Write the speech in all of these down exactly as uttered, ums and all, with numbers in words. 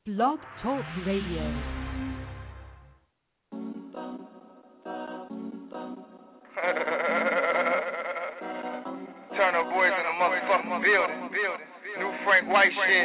Blog Talk Radio. Turn up boys in the motherfucking building. New Frank White shit.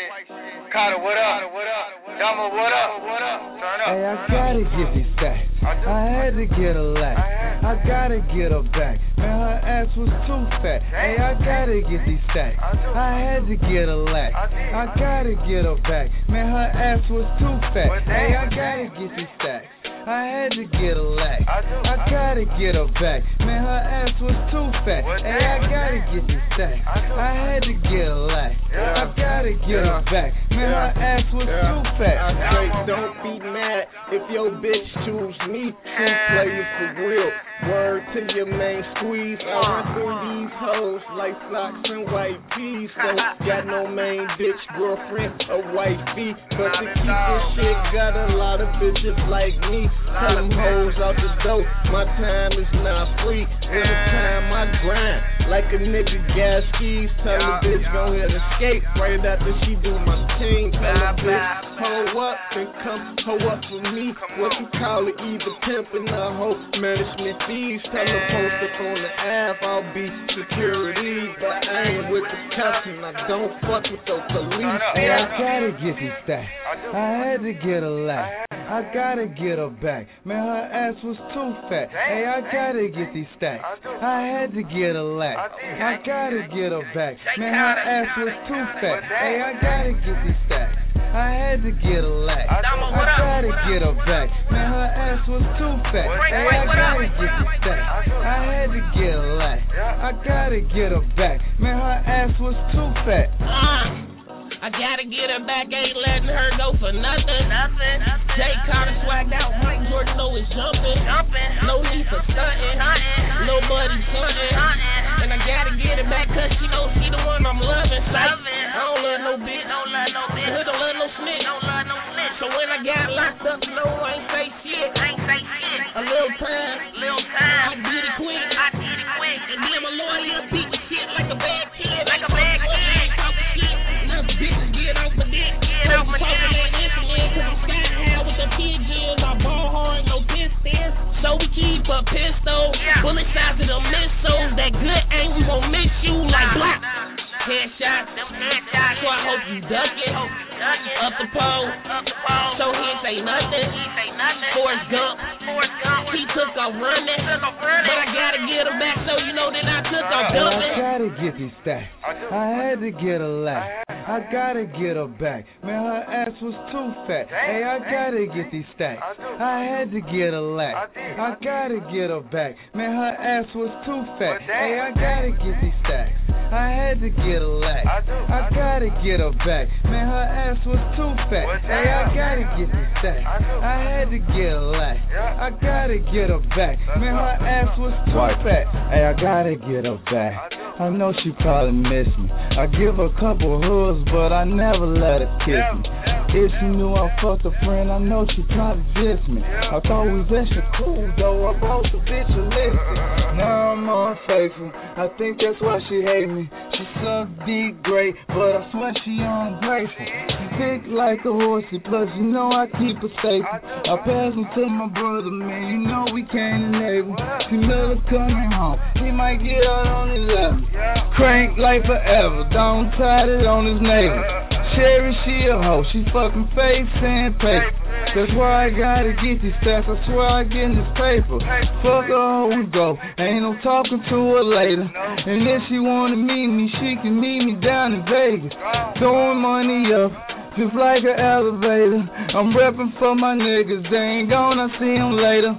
Carter, what up? Dama, what up? Turn up. Hey, I gotta get these stacks. I had to get a lack. I gotta get her back. Man, her ass was too fat. Hey, I gotta get these stacks. I had to get a lack. I gotta get her back. Man, her ass was too fat. Hey, I gotta get these stacks. I had to get a lack. I gotta get her back. Man, her ass was too fat. Hey, I gotta get these stacks. I had to get a lack. I gotta get her back. Man, her ass was too fat. I say, don't be mad if your bitch choose me. True player for real. Word to your main squeeze. I run through these hoes like socks and white tees. So got no main bitch, girlfriend, or wifey. But to keep this shit, got a lot of bitches like me. Tell them hoes out the door, my time is not free. Every time I grind, like a nigga gas skis. Tell the bitch go ahead and skate right after she do my team. Tell the bitch, hoe up and come hoe up for me. What you call it, either pimpin' or hoe management fees. Tell them post up on the app, I'll be security. But I ain't with the cops and I don't fuck with the police. Hey, I gotta get these stacks. I had to get a lack. I gotta get her back. Man, her ass was too fat. Hey, I gotta get these stacks. I had to get a lack. I gotta get her back. Man, her ass was too fat. Hey, I gotta get these stacks. I had to get a lack. I gotta get her back. Man, her ass was too fat. Hey, I gotta get these stacks. I had to get a lack. I gotta get her back. Man, her ass was too fat. Uh. I gotta get her back, ain't letting her go for nothing. Nothing. Jay Carter swagged out, Mike Jordan know it's jumping. Jumping. No need for stunting. Nobody stunting. And I gotta get her back, cause she know she the one I'm loving. Like, I don't love no bitch. Don't love no bitch. I don't love no snitch. Don't love no snitch. So when I got locked up, no, I ain't say shit. I ain't say shit. A little time. Little time. I did it quick. I did it quick. And then my lawyer beat with shit like a bad kid. Like a bad kid. Talking shit. Bitches get off my dick, get off my dick. Insulin, cause I'm sky high with the pigeons. I ball hard, no pistons. So we keep a pistol, yeah. Bullet shots to the missiles. That good aim, we gon' miss you like block. Headshots, them headshots. So I hope you duck it. Up the pole, up the pole. So he ain't say nothing. He say nothing. Forrest Gump, Forrest Gump. He took off running, took off running. But I gotta get him back, so you know that I took off dumping. I gotta get these stacks. I had to get a lack. I gotta get her back. Man, her ass was too fat. Hey, I gotta get these stacks. I had to get a lack. I gotta get her back. Man, her ass was too fat. Hey, I gotta get these stacks. I had to get a lack. I gotta get her back. Man, her ass was too fat. Hey, I gotta get these stacks. I had to get a lack. I gotta get her back. Man, her ass was too fat. Hey, I gotta get her back. I know she probably miss me. I give her a couple hugs, but I never let her kiss me. If she knew I fucked a friend, I know she probably diss me. I thought we was extra cool, though. I bought the bitch a listen. Now I'm unfaithful. I think that's why she hate me. She suck deep great, but I swear she ungrateful. She thick like a horsey, plus you know I keep her safe. I pass him to my brother, man. You know we can't enable. She never coming home. He might get out on his level. Crank like forever. Don't tie it on his neighbor. Cherry, she a hoe. She fucking face and paper. That's why I gotta get these stats. I swear I get in this paper. Fuck her hoe and go. Ain't no talking to her later. And if she wanna meet me, she can meet me down in Vegas. Throwing money up, just like an elevator. I'm repping for my niggas. They ain't gonna see them later.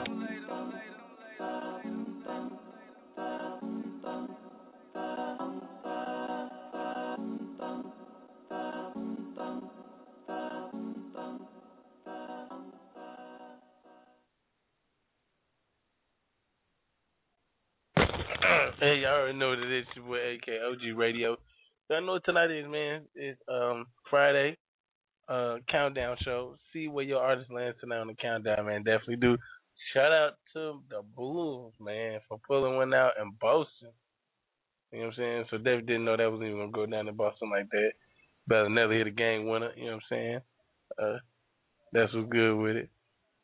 Hey, y'all already know what it is. Your boy A K O G Radio. So I know what tonight is, man. It's um Friday, uh countdown show. See where your artist lands tonight on the countdown, man. Definitely do. Shout out to the Bulls, man, for pulling one out in Boston. You know what I'm saying? So David didn't know that was even gonna go down in Boston like that. Bellinelli hit a game winner. You know what I'm saying? Uh, that's what's good with it.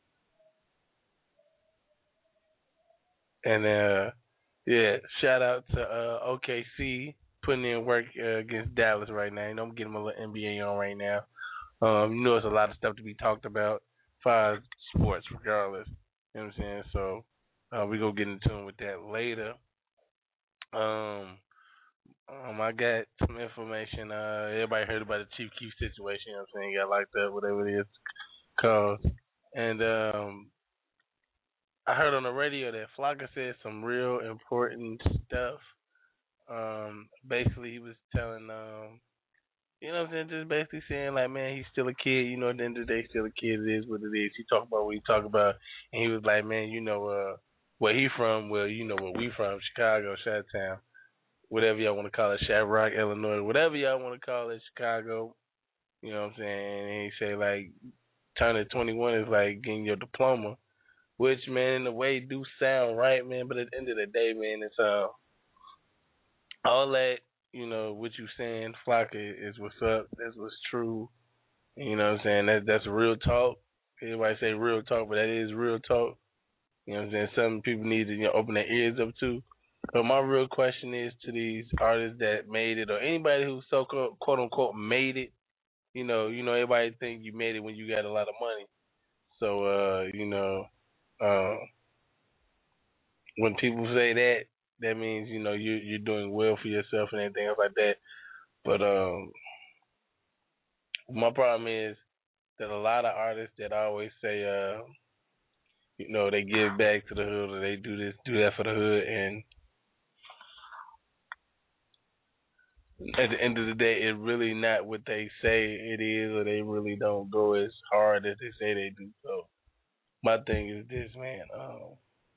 And uh, yeah, shout out to uh, O K C putting in work uh, against Dallas right now. You know, I'm getting my little N B A on right now. Um, you know, there's a lot of stuff to be talked about as far as sports, regardless. You know what I'm saying? So uh, we gonna get in tune with that later. Um, um, I got some information. Uh, everybody heard about the Chief Keef situation. You know what I'm saying? He got locked up, whatever it is called. And um, I heard on the radio that Flocka said some real important stuff. Um, basically, he was telling, um, you know what I'm saying, just basically saying, like, man, he's still a kid. You know, at the end of the day, still a kid. It is what it is. He talked about what he talked about. And he was like, man, you know, uh, where he from, well, you know where we from, Chicago, Chi-Town, whatever y'all want to call it, Shadrach, Illinois, whatever y'all want to call it, Chicago. You know what I'm saying? And he said, like, turning twenty-one is like getting your diploma. Which, man, in a way do sound right, man, but at the end of the day, man, it's uh, all that, you know, what you saying, Flocka, is what's up. That's what's true. You know what I'm saying? That, that's real talk. Everybody say real talk, but that is real talk. You know what I'm saying? Something people need to, you know, open their ears up to. But my real question is to these artists that made it, or anybody who so quote unquote made it. You know, you know, everybody think you made it when you got a lot of money. So, uh, you know, uh, when people say that, that means, you know, you you're doing well for yourself and everything else like that. But um, my problem is that a lot of artists that always say, uh, you know, they give back to the hood or they do this, do that for the hood, and at the end of the day, it's really not what they say it is, or they really don't go as hard as they say they do. So my thing is this, man. Um,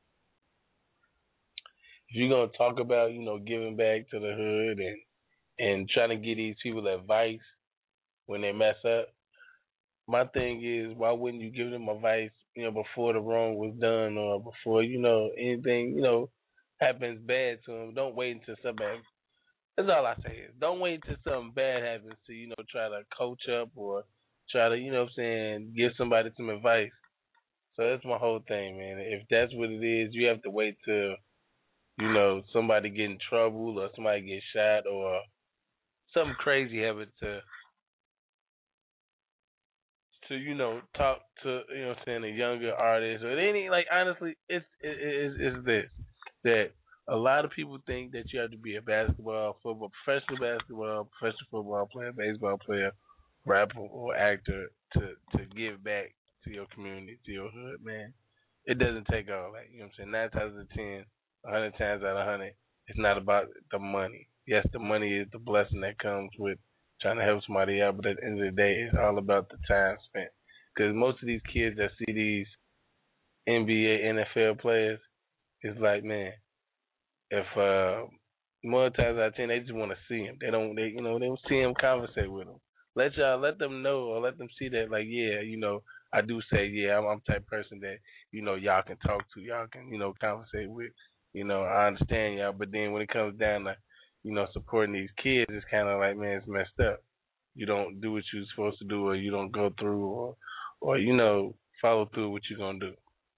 if you're gonna talk about, you know, giving back to the hood and and trying to give these people advice when they mess up, my thing is, why wouldn't you give them advice, you know, before the wrong was done or before, you know, anything, you know, happens bad to them? Don't wait until somebody. That's all I say is, don't wait until something bad happens to, you know, try to coach up or try to, you know what I'm saying, give somebody some advice. So that's my whole thing, man. If that's what it is, you have to wait till, you know, somebody get in trouble or somebody get shot or something crazy happens to, to, you know, talk to, you know what I'm saying, a younger artist or any, like, honestly, it's, it, it's, it's this, that a lot of people think that you have to be a basketball, football, professional basketball, professional football player, baseball player, rapper, or actor to, to give back to your community, to your hood, man. It doesn't take all that. You know what I'm saying? Nine times out of ten, a hundred times out of a hundred, it's not about the money. Yes, the money is the blessing that comes with trying to help somebody out, but at the end of the day, it's all about the time spent. Because most of these kids that see these N B A, N F L players, it's like, man, if uh, more times out of ten, they just want to see him. They don't, they you know, they don't see him, conversate with him. Let y'all, let them know or let them see that, like, yeah, you know, I do say, yeah, I'm, I'm the type of person that, you know, y'all can talk to, y'all can, you know, conversate with. You know, I understand y'all, but then when it comes down to, you know, supporting these kids, it's kind of like, man, it's messed up. You don't do what you're supposed to do, or you don't go through, or, or you know, follow through what you're going to do.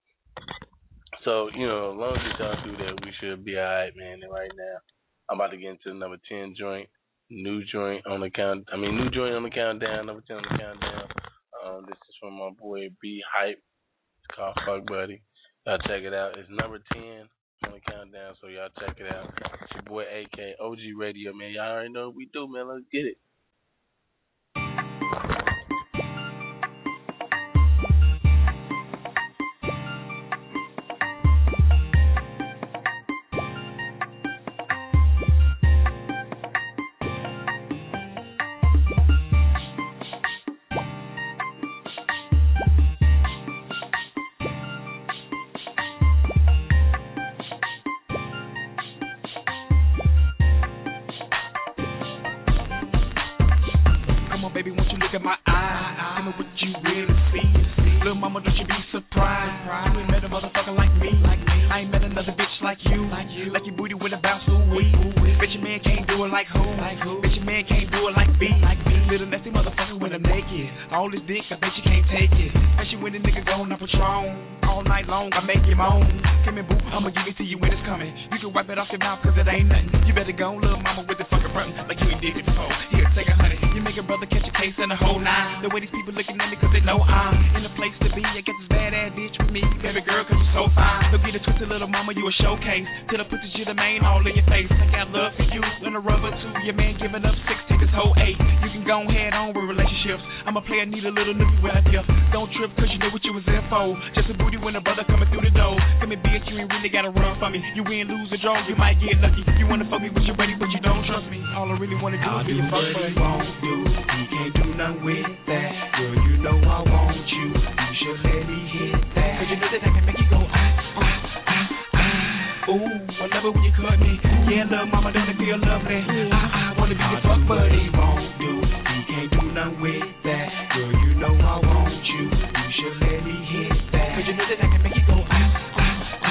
So, you know, as long as y'all do that, we should be all right, man. And right now, I'm about to get into the number ten joint, new joint on the count. I mean, new joint on the countdown, number ten on the countdown. Um, this is from my boy B Hype. It's called Fuck Buddy. Y'all check it out. It's number ten on the countdown, so y'all check it out. It's your boy A K, O G Radio, man. Y'all already know what we do, man. Let's get it. Bitch, your man can't do it like B. Little nasty motherfucker when I'm naked. All this dick, I bet you can't take it. Especially when the nigga going on Patron. All night long, I make you moan. Come here, boo, I'ma give it to you when it's coming. You can wipe it off your mouth, cause it ain't nothing. You better go, little mama, with the fucking button. Like you ain't did it before. Here, take a honey. You make a brother catch a case and a whole nine. The way these people looking at me, cause they know I'm in the place to be. I get this badass bitch with me, baby girl, cause you're so fine. Don't get it twisted, little mama, you a showcase. Till I put this shit of main all in your face. I got love for you, and a rubber too. Your man giving up six, take his whole eight. You can go head on with relationships. I'm a player, need a little newbie when I gift. Don't trip, cause you know what you was there for. Just a booty when a brother coming through the door. Come and bitch, you ain't really gotta run from me. You win, lose, or draw, you might get lucky. You wanna fuck me, but you're ready, but you don't trust me. All I really wanna do I'll is be do a fuck what buddy. he won't do. He can't do nothing with that. Girl, you know I want you. You should let me hit that. Cause you know that I can make you go ah, ah, ah, ah. Ooh, I love it when you cut me. Yeah, little mama, don't it feel lovely? I, I wanna be your fuck buddy. He won't do. He can't do nothing with that. Girl, you know I want you. You should let me hit that. Cause you know that I can make you go ah, ah, ah,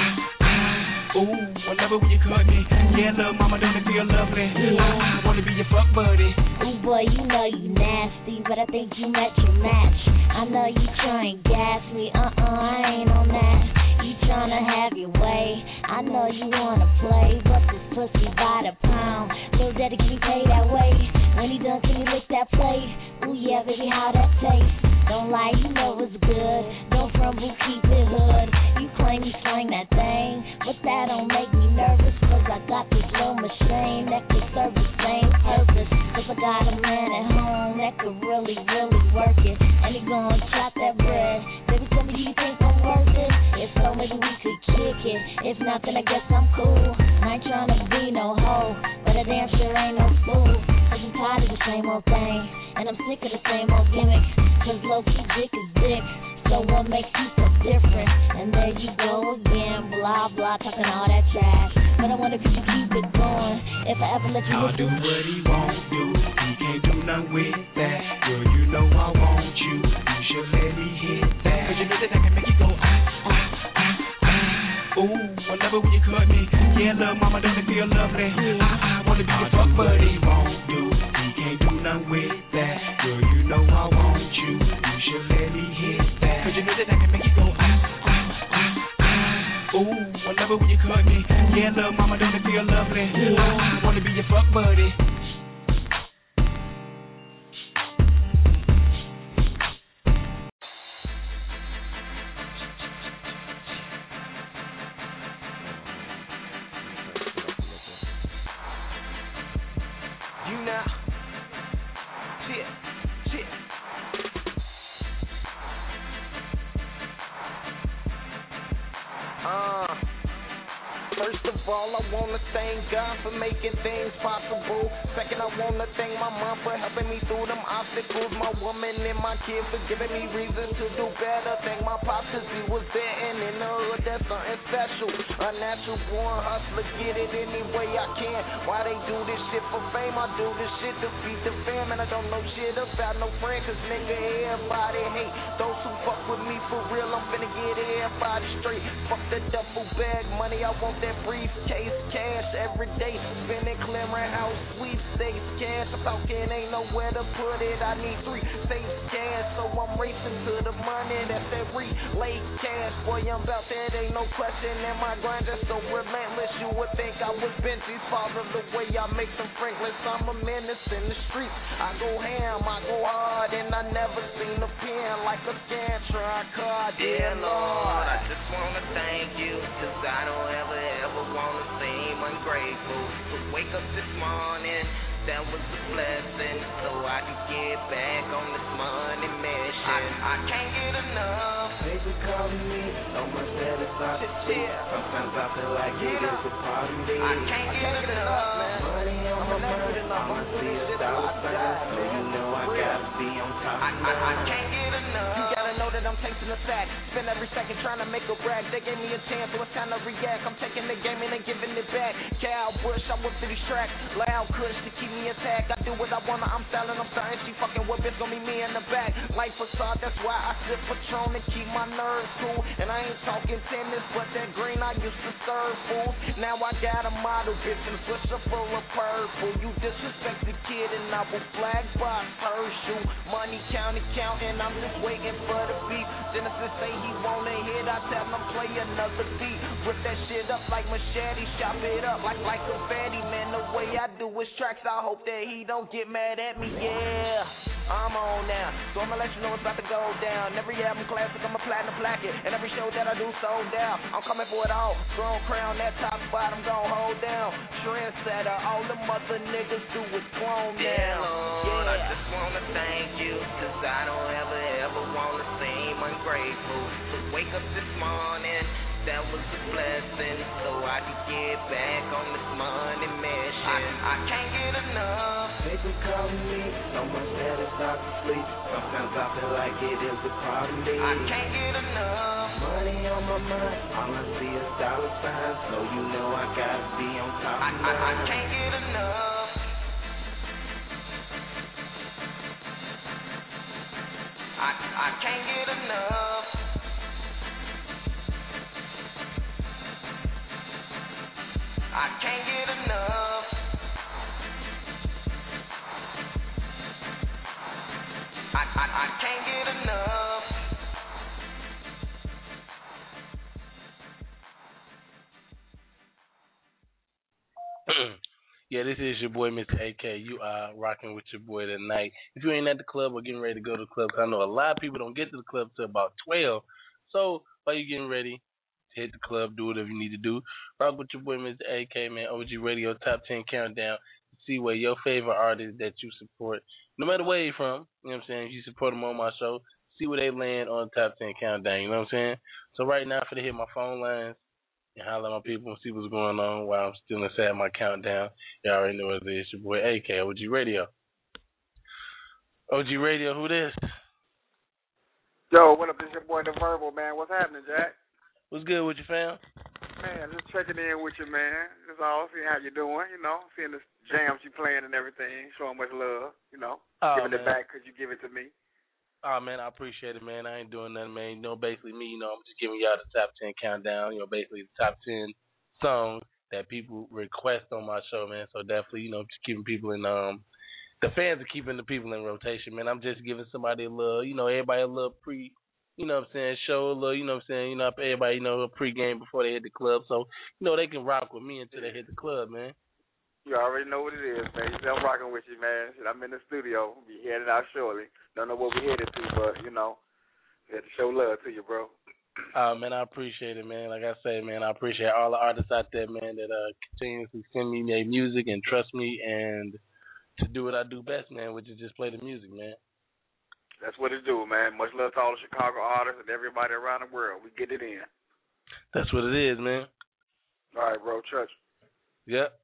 ah. Ooh, I love it when you cut me. Yeah, little mama, don't it feel lovely? I, I wanna be your fuck buddy. Ooh, boy, you know you nasty, but I think you met your match. I know you try and gas me, uh-uh, I ain't on that. You tryna have your way, I know you wanna play, but this pussy by the pound, so daddy can pay that way. When he done, can you lick that plate? Ooh, yeah, baby, how that taste? Don't lie, you know it's good. Don't frumble, keep it hood. You claim you slang that thing, but that don't make me nervous, cause I got this little machine that can serve the same purpose. Cause I got a man at home that could really, really work it, and he gon' chop that bread. Baby, tell me, do you think I'm worth it? If so, maybe we could kick it. If not, then I guess I'm cool. I ain't tryna be no hoe, but I damn sure ain't no fool. Cause I'm tired of the same old thing, and I'm sick of the same old gimmick. Cause low-key dick is dick, so what makes you so different? And there you go again, blah, blah, talking all that trash. But I wonder if you should keep it going, if I ever let you I'll do what he won't do. He can't do nothing with that. Girl, you know I want you. You should let me hit that. Cause you know that I can make you go ah, ah, ah, ah. Ooh, I love it when you cut me. Yeah, little mama, don't it feel lovely? I, I wanna be your fuck buddy. He won't do. He can't do nothing with that. Girl, you know I want you. You should let me hit that. Cause you know that I can make you go ah, ah, ah, ah. Ooh, I love it when you cut me. Yeah, little mama, don't it feel lovely? I, I wanna be your fuck buddy. You now, shit, shit. Uh, first of all, I wanna thank God for making things possible. Second, I wanna thank my mom for helping me through them obstacles. My woman and my kid for giving me reason to do better. Thank my pops 'cause he was there and in the hood, that's something special. A natural born hustler, get it any way I can. Why they do this shit for fame? I do this shit to feed the fam, and I don't know shit about no friend, 'cause nigga, everybody hate those who fuck with me for real. I'm finna get everybody straight. Fuck the duffel bag money, I want that briefcase cash every day. Spending clearing house sweepstakes cash. I'm talking ain't nowhere to put it. I need three safe cash, so I'm racing to the money. That's that relay cash. Boy, I'm about that, ain't no question. And my grind just so relentless. You would think I was Benji's father the way I make some Franklins. I'm a menace in the streets. I go ham, I go hard, and I never seen a pen like a Scantron card. Dear Lord, I just wanna thank you, 'cause I don't ever, ever wanna seem ungrateful. To wake up this morning, that was a blessing, so I can get back on this money mission. I, I can't get enough. People calling me, so much that it's hard to see. Sometimes I feel like it is a part of me. I can't get enough, man. Money on my mind, I'ma see a dollar sign, so you know I gotta be on top I, of I, I can't get enough. You gotta wanna know that I'm chasing the sack. Spend every second trying to make a brag. They gave me a chance, so it's time to react. I'm taking the game and then giving it back. Cal Bush, I whip through these tracks. Loud kush to keep me intact. I do what I wanna, I'm styling, I'm starting. She fucking with bitch, gonna be me in the back. Life facade, that's why I sip Patron and keep my nerves cool. And I ain't talking tennis, but that green I used to serve fools. Now I got a model bitch and a switcher full of purple. You disrespect the kid and I will flag box Herschel. Money counting, counting, I'm just waiting for the beat. Genesis say he wanna hit, I tell him play another beat. Rip that shit up like machete, chop it up like like a fatty. Man, the way I do his tracks, I hope that he don't get mad at me, yeah. I'm on now, so I'ma let you know it's about to go down. Every album classic, I'm a platinum plaque it. And every show that I do sold out. I'm coming for it all, throne crown, that top spot I'm gon' hold down. Trendsetter, all the mother niggas do is clone now. Yeah, Lord, yeah. I just wanna thank you, cause I don't ever, ever wanna seem ungrateful. To wake up this morning, that was a blessing, so I can get back on this money mission. I, I can't get enough. People call me, so much that it's hard to sleep. Sometimes I feel like it is a part of me. I can't get enough. Money on my mind, all I see is dollar signs, so you know I gotta be on top I, of I, I mine. can't get enough. I, I can't get enough. I can't get enough. I, I, I can't get enough. Yeah, this is your boy, Mister A K. You are rocking with your boy tonight. If you ain't at the club or getting ready to go to the club, 'cause I know a lot of people don't get to the club till about twelve. So while you getting ready, hit the club, do whatever you need to do. Rock with your boy, Mister A K, man. O G Radio Top ten Countdown. See where your favorite artists that you support, no matter where you're from, you know what I'm saying, if you support them on my show, see where they land on the Top ten Countdown, you know what I'm saying? So right now, for to hit my phone lines and holler at my people and see what's going on while I'm still inside my countdown. You already know what it is. Your boy A K, O G Radio. O G Radio, who this? Yo, what up? This your boy, The Verbal, man. What's happening, Jack? What's good with you, fam? Man, just checking in with you, man. That's all. See how you doing, you know. Seeing the jams you playing and everything. Showing much love, you know. Oh, giving man. it back because you give it to me. Oh, man, I appreciate it, man. I ain't doing nothing, man. You know, basically me, you know, I'm just giving y'all the top ten countdown, you know, basically the top ten songs that people request on my show, man. So definitely, you know, just keeping people in, um, the fans are keeping the people in rotation, man. I'm just giving somebody a little, you know, everybody a little pre, you know what I'm saying, show a little, you know what I'm saying, you know, everybody, you know, a pregame before they hit the club. So, you know, they can rock with me until they hit the club, man. You already know what it is, man. You know I'm rocking with you, man. I'm in the studio. Be headed out shortly. Don't know what we headed to, but, you know, we had to show love to you, bro. Uh, man, I appreciate it, man. Like I say, man, I appreciate all the artists out there, man, that uh, continuously send me their music and trust me and to do what I do best, man, which is just play the music, man. That's what it do, man. Much love to all the Chicago artists and everybody around the world. We get it in. That's what it is, man. All right, bro. Church. Yep.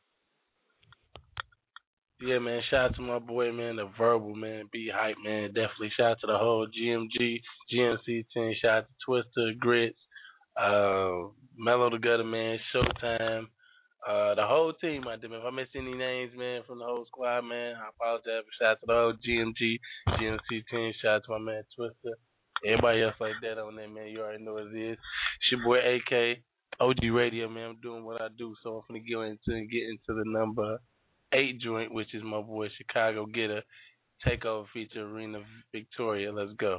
Yeah, man, shout out to my boy, man, The Verbal, man, Be Hype, man, definitely. Shout out to the whole G M G, G M C team. Shout out to Twister, Grits, uh, Mellow the Gutter, man, Showtime, uh, the whole team out there, man. If I miss any names, man, from the whole squad, man, I apologize. Shout out to the whole G M G, G M C team. Shout out to my man, Twister. Everybody else like that on there, man, you already know what it is. It's your boy, A K, O G Radio, man. I'm doing what I do, so I'm going to go into and get into the number eight joint, which is my boy Chicago Getter, Takeover feature Arena Victoria. Let's go.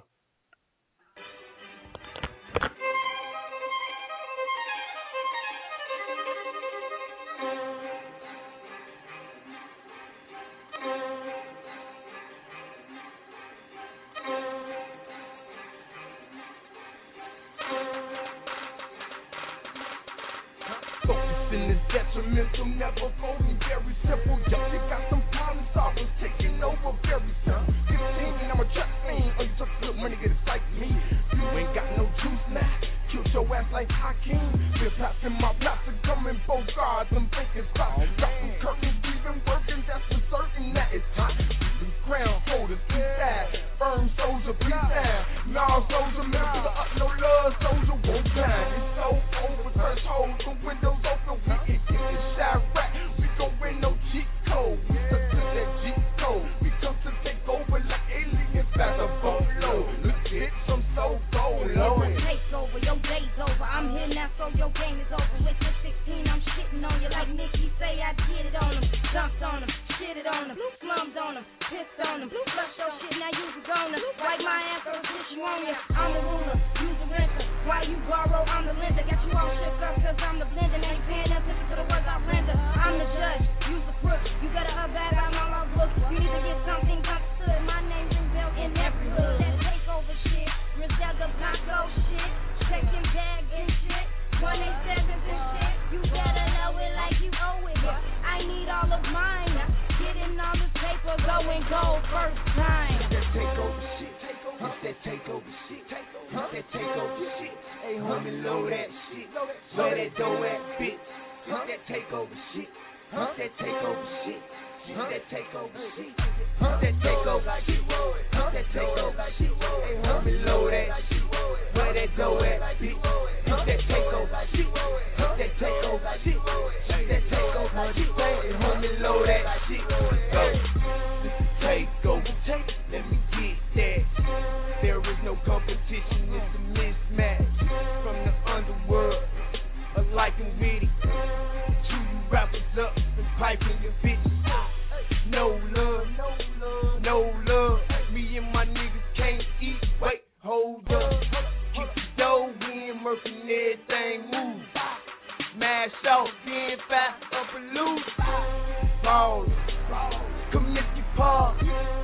Focusing is detrimental, never folding, very simple. Yo, you got some problems, solvers taking over very soon. fifteen, I'm a trap fiend. Oh, you just good money, get it like me. You ain't got no juice now. Kill your ass like Hakeem. Just passing my blast and coming both guards. I'm thinking stop. Got some curtains, even working, that's for certain that it's hot. These crown holders, be bad. Firm soldier, be down. Nas It's that takeover shit. It's that takeover shit. Hey, homie, load that shit. Where that dough at, bitch? It's that takeover shit. It's that takeover shit. It's that takeover shit. It's that takeover shit. It's that takeover shit. Hey, homie, load that shit. Where that dough at, bitch? It's that takeover shit. It's that takeover shit. It's that takeover shit. Hey, homie, load that shit. Go. This is takeover. Let me get that. There is no competition. It's a mismatch. From the underworld, alike and witty. Chew you rappers up and piping your bitches. No love, no love. Me and my niggas can't eat. Wait, hold up. Keep the dough in, murking everything move. Mash off, being fast up and loose. Ball, come if you pause.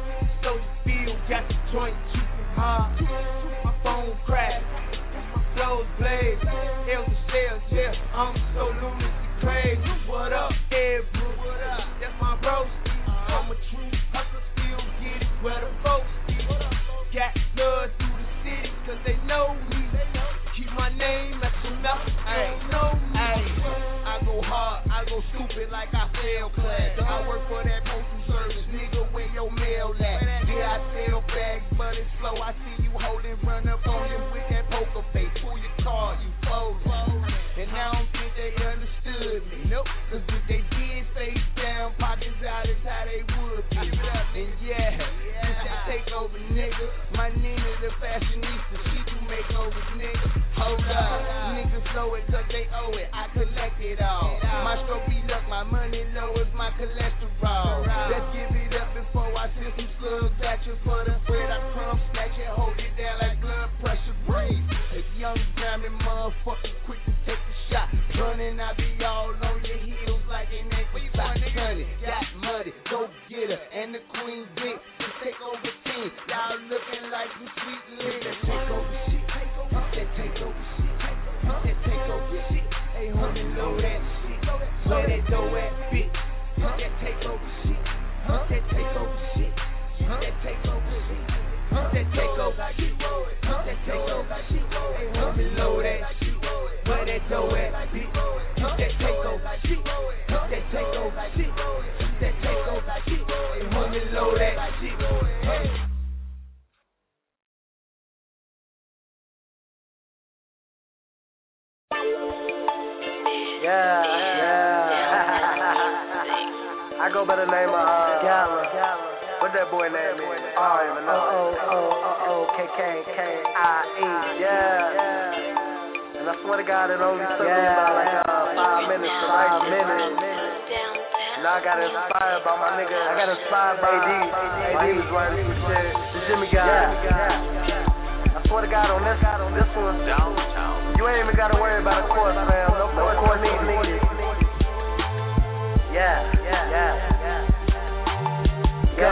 So you feel, got the joint keeping hard. My phone cracked, my flows blaze. Elder shells, yeah, I'm so lunacy crazy. What up, Edbrook? What up? That's my bro. I'm a true hustler, still get it where the folks be. Got blood through the city, cause they know me. Keep my name at your mouth, they don't know me. I go hard, I go stupid like I fail class. I work for that postal service, nigga, where your mail at? Yeah, I sell bags, but it's slow. I see you holding, run up on you with that poker face. Pull your car, you fold. And I don't think they understood me. Nope, cause if they did face down, pockets out is how they would be. And yeah, this is takeover, nigga. My Nina the fashionista, she do makeovers, nigga. Hold up, niggas know it cause they owe it. I collect it all. My stroke be luck, my money low is my cholesterol. Let's give it up before I send some slugs at you for the bread. I crumb, snatch it, hold it down like blood pressure, breathe. A young grimy motherfucker, quick to take the shot. Running, I be all on your heels like an exercise. Sunny, got muddy, go get her, and the queen dick. To take over team, y'all looking like some sweet lick. That take over shit, that take over shit, that take over shit. Hey, homie, load that shit. Where that dough at, bitch? That take over shit, that take over shit, that take over shit, that take over shit, that take over shit. Hey, homie, load that shit. Where that dough at, bitch? That take over shit, that take over shit, that take over shit. Hey, homie, load that shit. Hey. Yeah, yeah. I go by the name of uh, Gala. What that boy name is? I don't even know. Oh, oh, oh, oh, K K K I E. Yeah. And I swear to God, it only took me about like uh, five minutes to write five minutes. And I got inspired by my nigga. I got inspired by A D. A D was writing some shit. The Jimmy guy. I swear to God, on this, on this one, you ain't even gotta worry about a chorus, fam. No chorus needed. Yeah, yeah, yeah, yeah,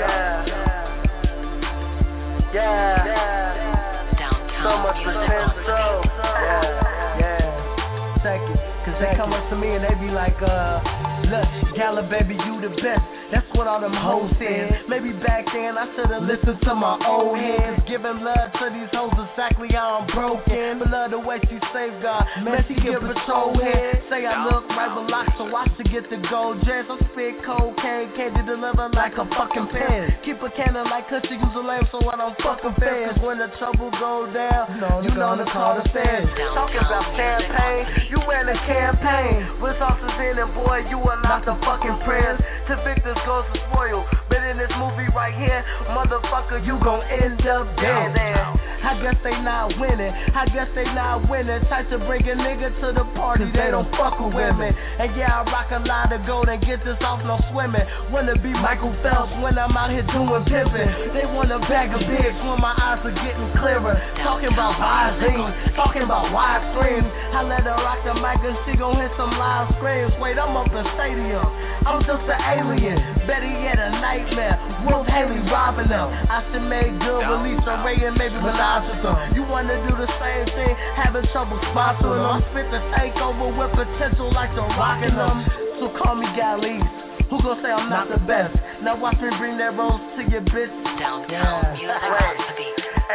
yeah, yeah. So much potential. Yeah, yeah. Check it, cause they come up to me and they be like, uh, look, Gala, baby, you the best. That's what all them hoes said. Maybe back then I should've listened to my old heads. Giving love to these hoes exactly how I'm broken. But love the way she safeguard. Man, she give patrol head. Say I look right but locked, so I should get the gold dress. I spit cocaine, candy deliver like a fucking pen. Keep a cannon like Cushy, use a lamp so I don't fucking fail. Cause when the trouble goes down, you know to call the fans. Talking about champagne, you wearing a campaign. With sauces in it, boy, you are not the fucking prince. To victors goes to spoil. But in this movie right here, motherfucker, you gon' end up dead. I guess they not winning. I guess they not winning. Type to bring a nigga to the party, they don't fuck with women. And yeah, I rock a line of gold and get this off no swimming. Wanna be Michael Phelps when I'm out here doing pimping. They wanna bag a bitch when my eyes are getting clearer. Talking about Visine, talking about widescreen. I let her rock the mic and she gon' hit some live screams. Wait, I'm up in stadium. I'm just an alien. Better yet, a nightmare. Wolf Haley robbing them. I should make good release a Ray and maybe Menage with them. You wanna do the same thing, having trouble sponsoring them. I spit the takeover with potential like the rockin' them. So call me Gallies. Who gon' say I'm not the best? Now watch me bring that rose to your bitch. Downtown. Yeah. Wait.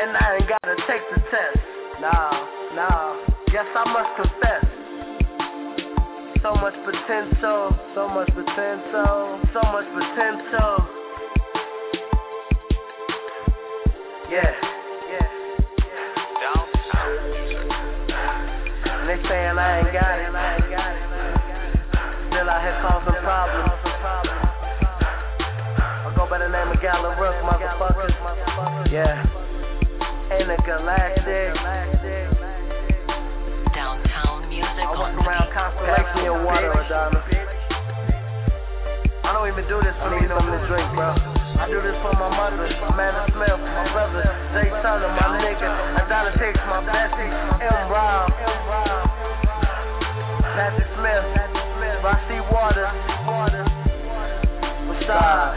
test. Nah, nah, yes I must confess. So much potential, so much potential, so much potential. Yeah, yeah, downtown. And they saying I ain't got it, I ain't got it. Still out here causing problems. I go by the name of Gala Rook, motherfuckers. Yeah, ain't a galactic. Downtown music. I walk around constellation in water, Adana. I don't even do this for me, something to drink, bro. I do this for my mother, Amanda Smith, my brother, Jay Turner, my nigga, Adana Tix, my bestie, M. Rob, Patrick Smith, Rossi Waters, Rashad,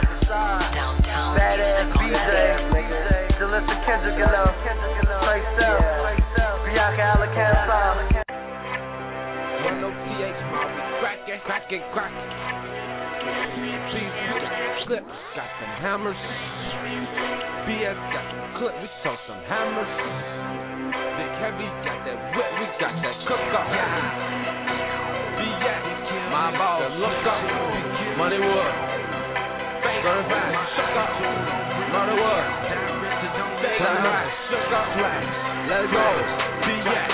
Badass B J, Jalissa Kendrick, you know, Trey Steph, Bianca Alcantara. one oh T H, mommy, crack it, crack it, crack it. Please, clip, got some hammers. B S got some clip, we saw some hammers. Big Heavy got that whip, we got that cook-up. B S, my boss, look up. Money Wood, certified, shook up. Money Wood, certified, shook up. Let's go, B S.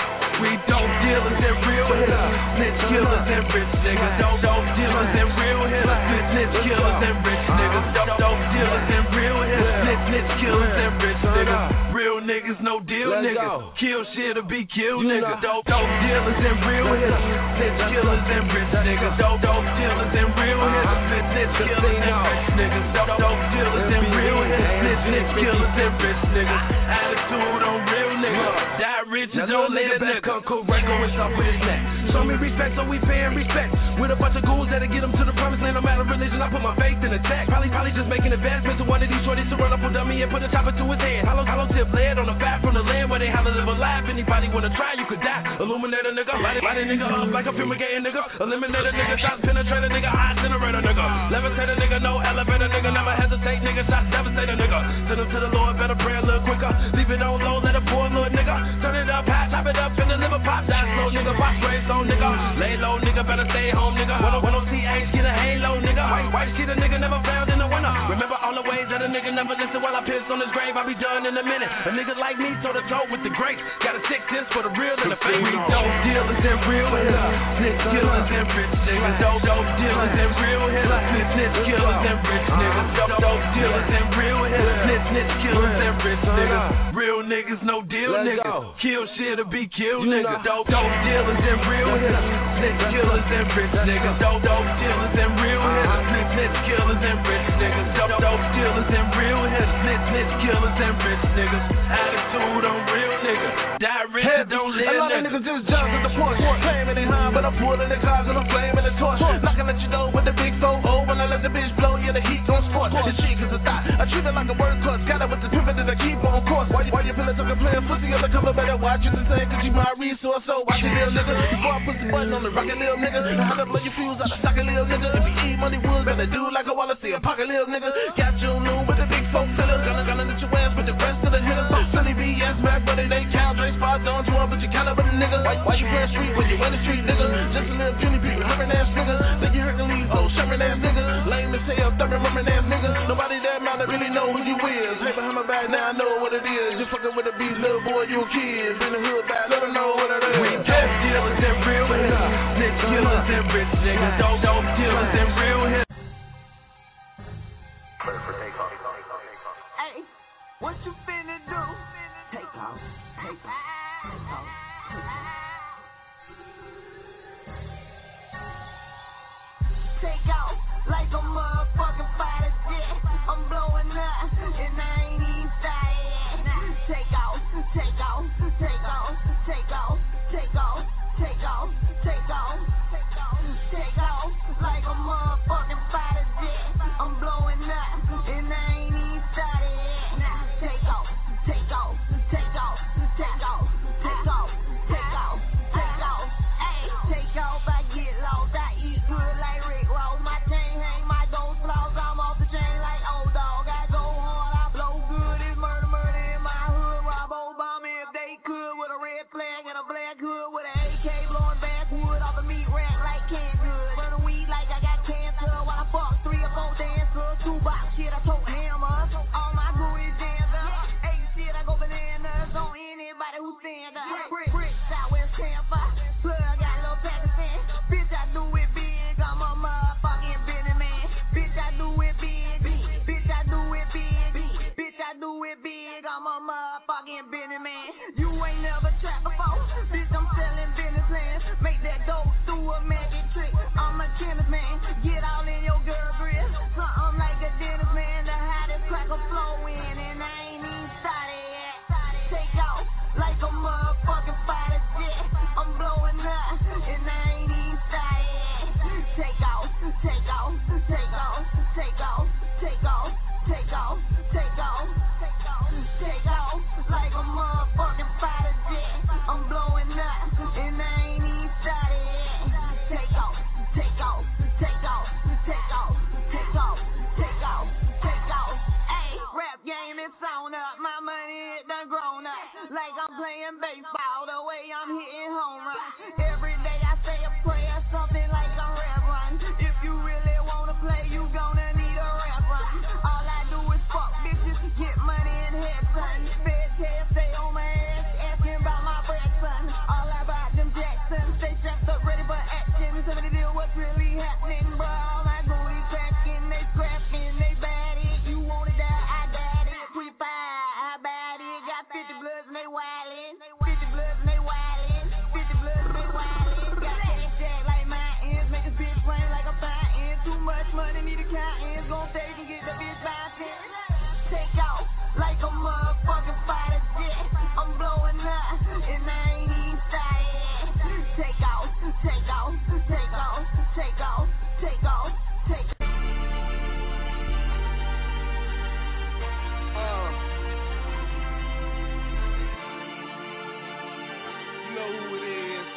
We dope dealers and real hitters, snitch killers and rich niggas. Dope dope dealers and real hitters, snitch snitch killers and rich niggas. Dope dope dealers and real hitters, snitch snitch killers and rich niggas. Real niggas, no deal niggas. Kill shit or be killed niggas. Dope dope dealers and real hitters, snitch killers and rich niggas. Dope dope dealers and real hitters, snitch snitch killers and rich niggas. Dope dope dealers and real hitters, snitch snitch killers and rich niggas. Attitude on real niggas. Die rich and don't live niggas. Come correct, go and stop with his neck. Show me respect, so we paying respect. With a bunch of ghouls that'll get them to the promised land. No matter religion, I put my faith in attack. Probably, probably just making advancements to one of these shorties to run up on dummy and put a chopper to his head. Hollow, hollow tip lead on the fat from the land where they holler live alive. Anybody wanna try, you could die. Illuminate a nigga, light it, light a nigga up like a fumigating nigga. Eliminate a nigga, shots, penetrate a nigga, hot generate a nigga. Levitate a nigga, no elevator nigga, never hesitate nigga, shots, devastate a nigga. Send him to the Lord, better pray a little quicker. Leave it on low, let it pour a little nigga. Turn it up high, chop it up in the liver pop. Die slow nigga, pop spray slow nigga. Lay low nigga, better stay home nigga. When on T H, get a halo nigga. White, white shit a nigga never failed in the winter. Remember all the ways that a nigga never listen while I piss on his grave. I'll be done in a minute. A nigga like me, toe to toe with the greats. Got a six cents for the real and the fake. We dope dealers and real hitters, snitch killers and rich niggas. Dope dope dealers and real hitters, snitch snitch killers and rich niggas. Dope dope dealers and real hitters, snitch snitch killers and rich niggas. Real niggas, no deal niggas. Kill shit or be killed niggas. Dope dope dealers and real hitters, snitch killers and rich niggas. Dope dope dealers and real hitters, snitch snitch killers and rich niggas. Dope dope dealers and real hitters, snitch snitch killers and rich niggas. Attitude on real niggas. Die rich and don't live niggas. A lot of niggas just jump at the porch, claiming they high, but I'm pulling the cars and I'm flaming the torch. Knocking at your door with the big four oh. When I let the bitch blow, yeah, the heat gon' scorch. The cheek is a thought. I treat it like a word clutch. Got it with the pivot and I keep on course. Why you, why you feeling talking playing pussy on the cover? Better watch you the same, cause you my resource. So watch it, little nigga. Before I push the button on the rocket, little nigga. I had to blow your fuse out the socket, little nigga. If you eat money woods, better do like a Wallace, a pocket, little nigga. Got you new with the big folk filler. Gonna, gonna let your ass with the rest of the hitters. Silly B S back, but it ain't count. Drake spot on to but you count up with a nigga. Why, why you playing street when you in the street, nigga? Just a little puny people, humming ass nigga. Think you Hercules, oh, Sherman ass nigga. Lame as hell, thumbing, rumbling ass nigga. Nobody that matter really know who you is. Hey, behind my back, now I know what it is. You fucking with a beast, little boy, you a kid. Bring the hood back, let them know what it is. We dope dealers and real hitters, snitch killers and rich niggas. Dope, dope dealers and real hitters. Hey, what you finna do? Take off, take off. Take off like a motherfucking fighter jet. I'm blowing up and I ain't even started yet. Take off, take off, take off, take off, take off, take off, take off, take off like a motherfucker. motherfucking business, man. You ain't never trapped before. Bitch, I'm selling business plans. Make that go through a magic trick. I'm a chemist, man. Get all in your girl grill. Something like a dentist, man. The hottest cracker flowing, and I ain't even started yet. Take off like a motherfucking fighter jet. I'm blowing up, and I ain't even started yet. Take off, take off, take off, take off, take off, take off, take off, take off like a motherfucking fighter jet. I'm blowing up, and I ain't even started yet. Take off, take off, take off, take off, take off, take off, take off. Hey, rap game is on up, my money it done grown up. Like I'm playing baseball, the way I'm hitting home runs. Every day I say a prayer, something like a rap run. If you really wanna play, you gonna need a rap run. All I do is fuck bitches, get money and head, son. Fed tail, stay on my ass, asking about my breath, son. All about them Jacksons, stay strapped up, ready for action. Somebody deal what's really happening, bro. All my booty cracking, they scrapping, they bad it. You want it that I got it. twenty-five, how bad it? Got fifty bloods and they wildin'. fifty bloods and they wildin'. fifty bloods and they wildin'. Got cash jack like mountains, make a bitch rain like a fountain. Too much money, need accountants. Gon' take and get the bitch bouncing. Take off like a motherfucking fighter jet. I'm blowing up, and I ain't even started yet. Take off, take off, take off, take off, take off, take off. Uh, you know who it is.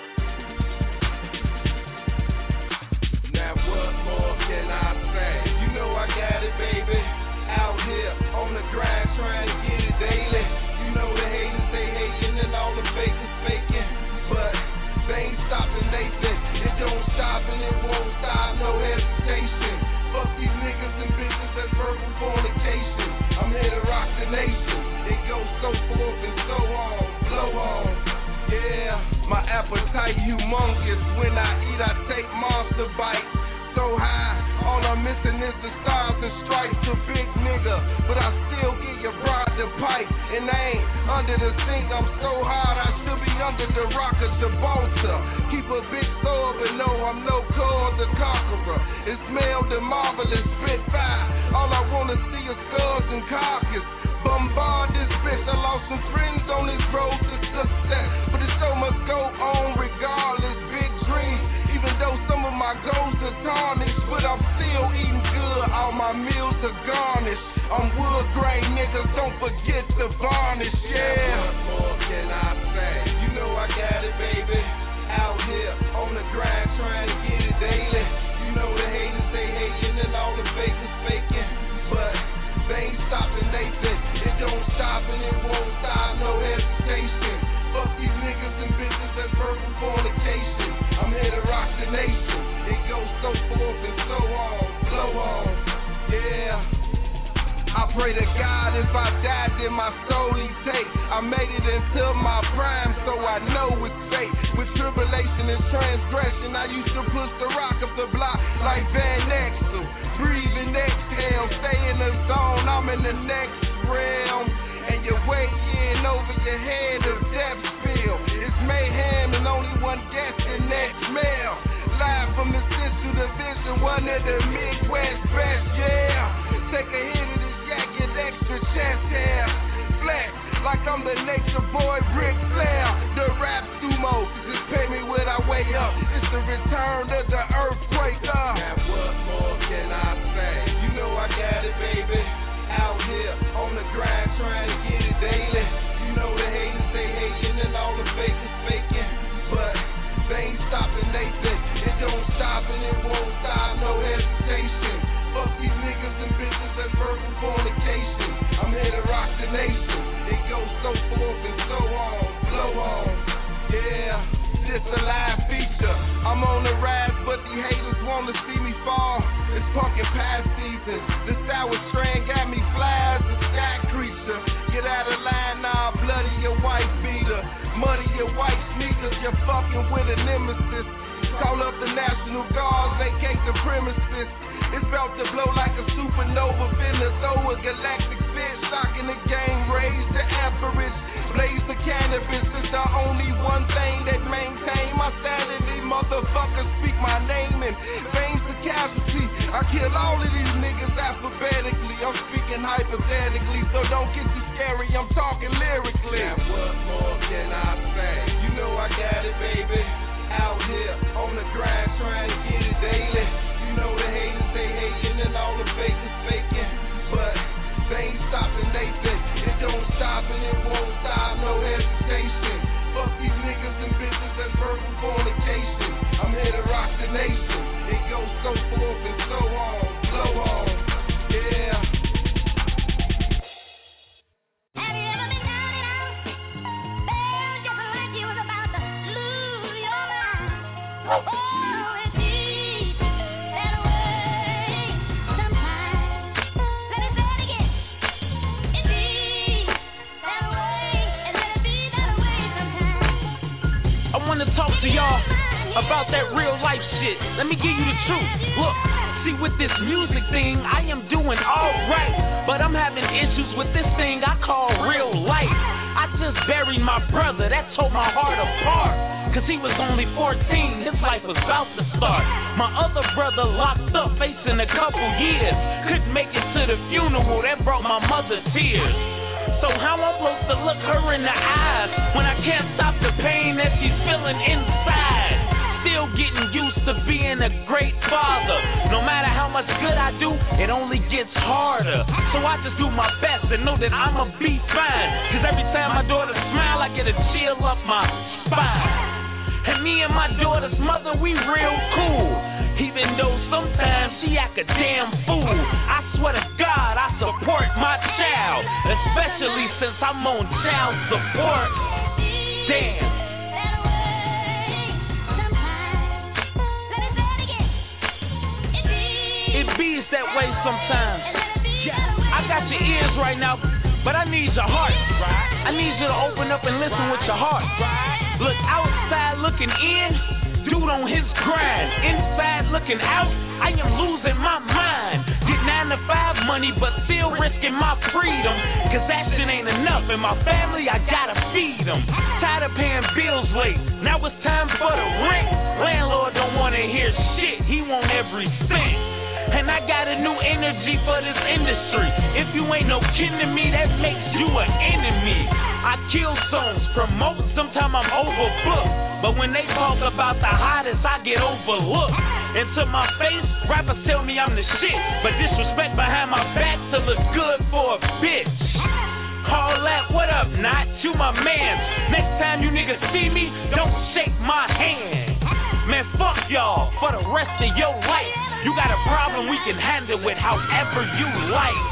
Now what more can I say? You know I got it, baby. Out here on the grind trying to get it daily. You know the haters, they hating and all the fakers faking. But they ain't stopping Nathan. It don't stop and it won't stop, no hesitation. Fuck these niggas and bitches, that's verbal fornication. I'm here to rock the nation. It goes so forth and so on, blow on. Yeah, my appetite humongous. When I eat, I take monster bites. So high, all I'm missing is the stars and stripes. A big nigga, but I still get your bride the pipe. And I ain't under the sink, I'm so hard, I should be under the rock of Gibraltar. Keep a bitch sober, but no, I'm no cause the conqueror. It's Mel the marvelous Spitfire. All I wanna see is skulls and carcass. Bombard this bitch, I lost some friends on this road to success. But the show must go on regardless, big dreams. Even though some of my goals are tarnished, but I'm still eating good, all my meals are garnished. I'm wood grain, niggas, don't forget to varnish, yeah. What more can I say? You know I got it, baby. Out here on the grind trying to get it daily. You know the haters, they hating and all the fakers faking. But they ain't stopping Nathan. It don't stop and it won't stop, no hesitation. Fuck these niggas and bitches, that's verbal fornication. I'm here to rock the nation. It goes so forth and so on, blow on, yeah. I pray to God if I died, then my soul he take. I made it into my prime, so I know it's fate. With tribulation and transgression, I used to push the rock up the block like Van Exel. Breathe and exhale, stay in the zone, I'm in the next realm. And you're way in over your head of death spill. It's mayhem and only one guest in that smell. Live from the Central Division, one of the Midwest best, yeah. Take a hit of this yak, get extra chest hair. Flex like I'm the nature boy, Ric Flair. The rap sumo, just pay me when I wake up. It's the return of the earthquaker. Now what more can I say? You know I got it, baby. Out here on the grind trying to get it daily. You know the haters, they hating and all the fakers faking. But they ain't stopping Nathan. It don't stop and it won't stop, no hesitation. Fuck these niggas and bitches, that's verbal fornication. I'm here to rock the nation. It goes so forth and so on, blow on, yeah. This a live feature. I'm on the rise, but the haters wanna see me fall. It's pumpkin pie season. The sour strand got me fly as a sky creature. Get out of line now, bloody your white beater. Muddy your white sneakers, you're fucking with a nemesis. Call up the National Guard, vacate the premises. It's about to blow like a supernova, finna throw a galactic fish, shocking the game, raise the amperage. I'm speaking hypothetically, so don't get too scary, I'm talking lyrically. Now what more can I say? You know I got it, baby. Out here on the grind, trying to get it daily. You know the haters, they hating, and all the fakers faking. But they ain't stopping, they say it don't stop and it won't stop, no hesitation. Fuck these niggas and bitches, that's verbal fornication. I'm here to rock the nation. It goes so forth and so on, so on, yeah. Have you ever been down and out? Felt just like you was about to lose your mind. Oh, it's deep that way sometimes. Let me say it again. It's deep that way, and let it be that way sometimes. I wanna talk to y'all about that real life shit. Let me give you the truth. Look, see with this music thing, I am doing alright, but I'm having issues with this thing I call real life. I just buried my brother, that tore my heart apart, cause he was only fourteen, his life was about to start. My other brother locked up, facing a couple years, couldn't make it to the funeral, that brought my mother tears. So how I'm supposed to look her in the eyes when I can't stop the pain that she's feeling inside? Still getting used to being a great father. No matter how much good I do, it only gets harder. So I just do my best and know that I'ma be fine. Cause every time my daughter smile, I get a chill up my spine. And me and my daughter's mother, we real cool. Even though sometimes she act a damn fool. I swear to God, I support my child, especially since I'm on child support. Damn. It bees that way sometimes. I got your ears right now, but I need your heart. I need you to open up and listen with your heart. Look outside looking in, dude on his grind. Inside looking out, I am losing my mind. Get nine to five money, but still risking my freedom. Cause that shit ain't enough, and my family, I gotta feed them. Tired of paying bills late, now it's time for the rent. Landlord don't wanna hear shit, he want every cent. And I got a new energy for this industry. If you ain't no kin to me, that makes you an enemy. I kill songs, promote, sometimes I'm overbooked. But when they talk about the hottest, I get overlooked. And to my face, rappers tell me I'm the shit, but disrespect behind my back to look good for a bitch. Call that, what up, Not? You my man. Next time you niggas see me, don't shake my hand. Man, fuck y'all for the rest of your life. You got a problem, we can handle it however you like.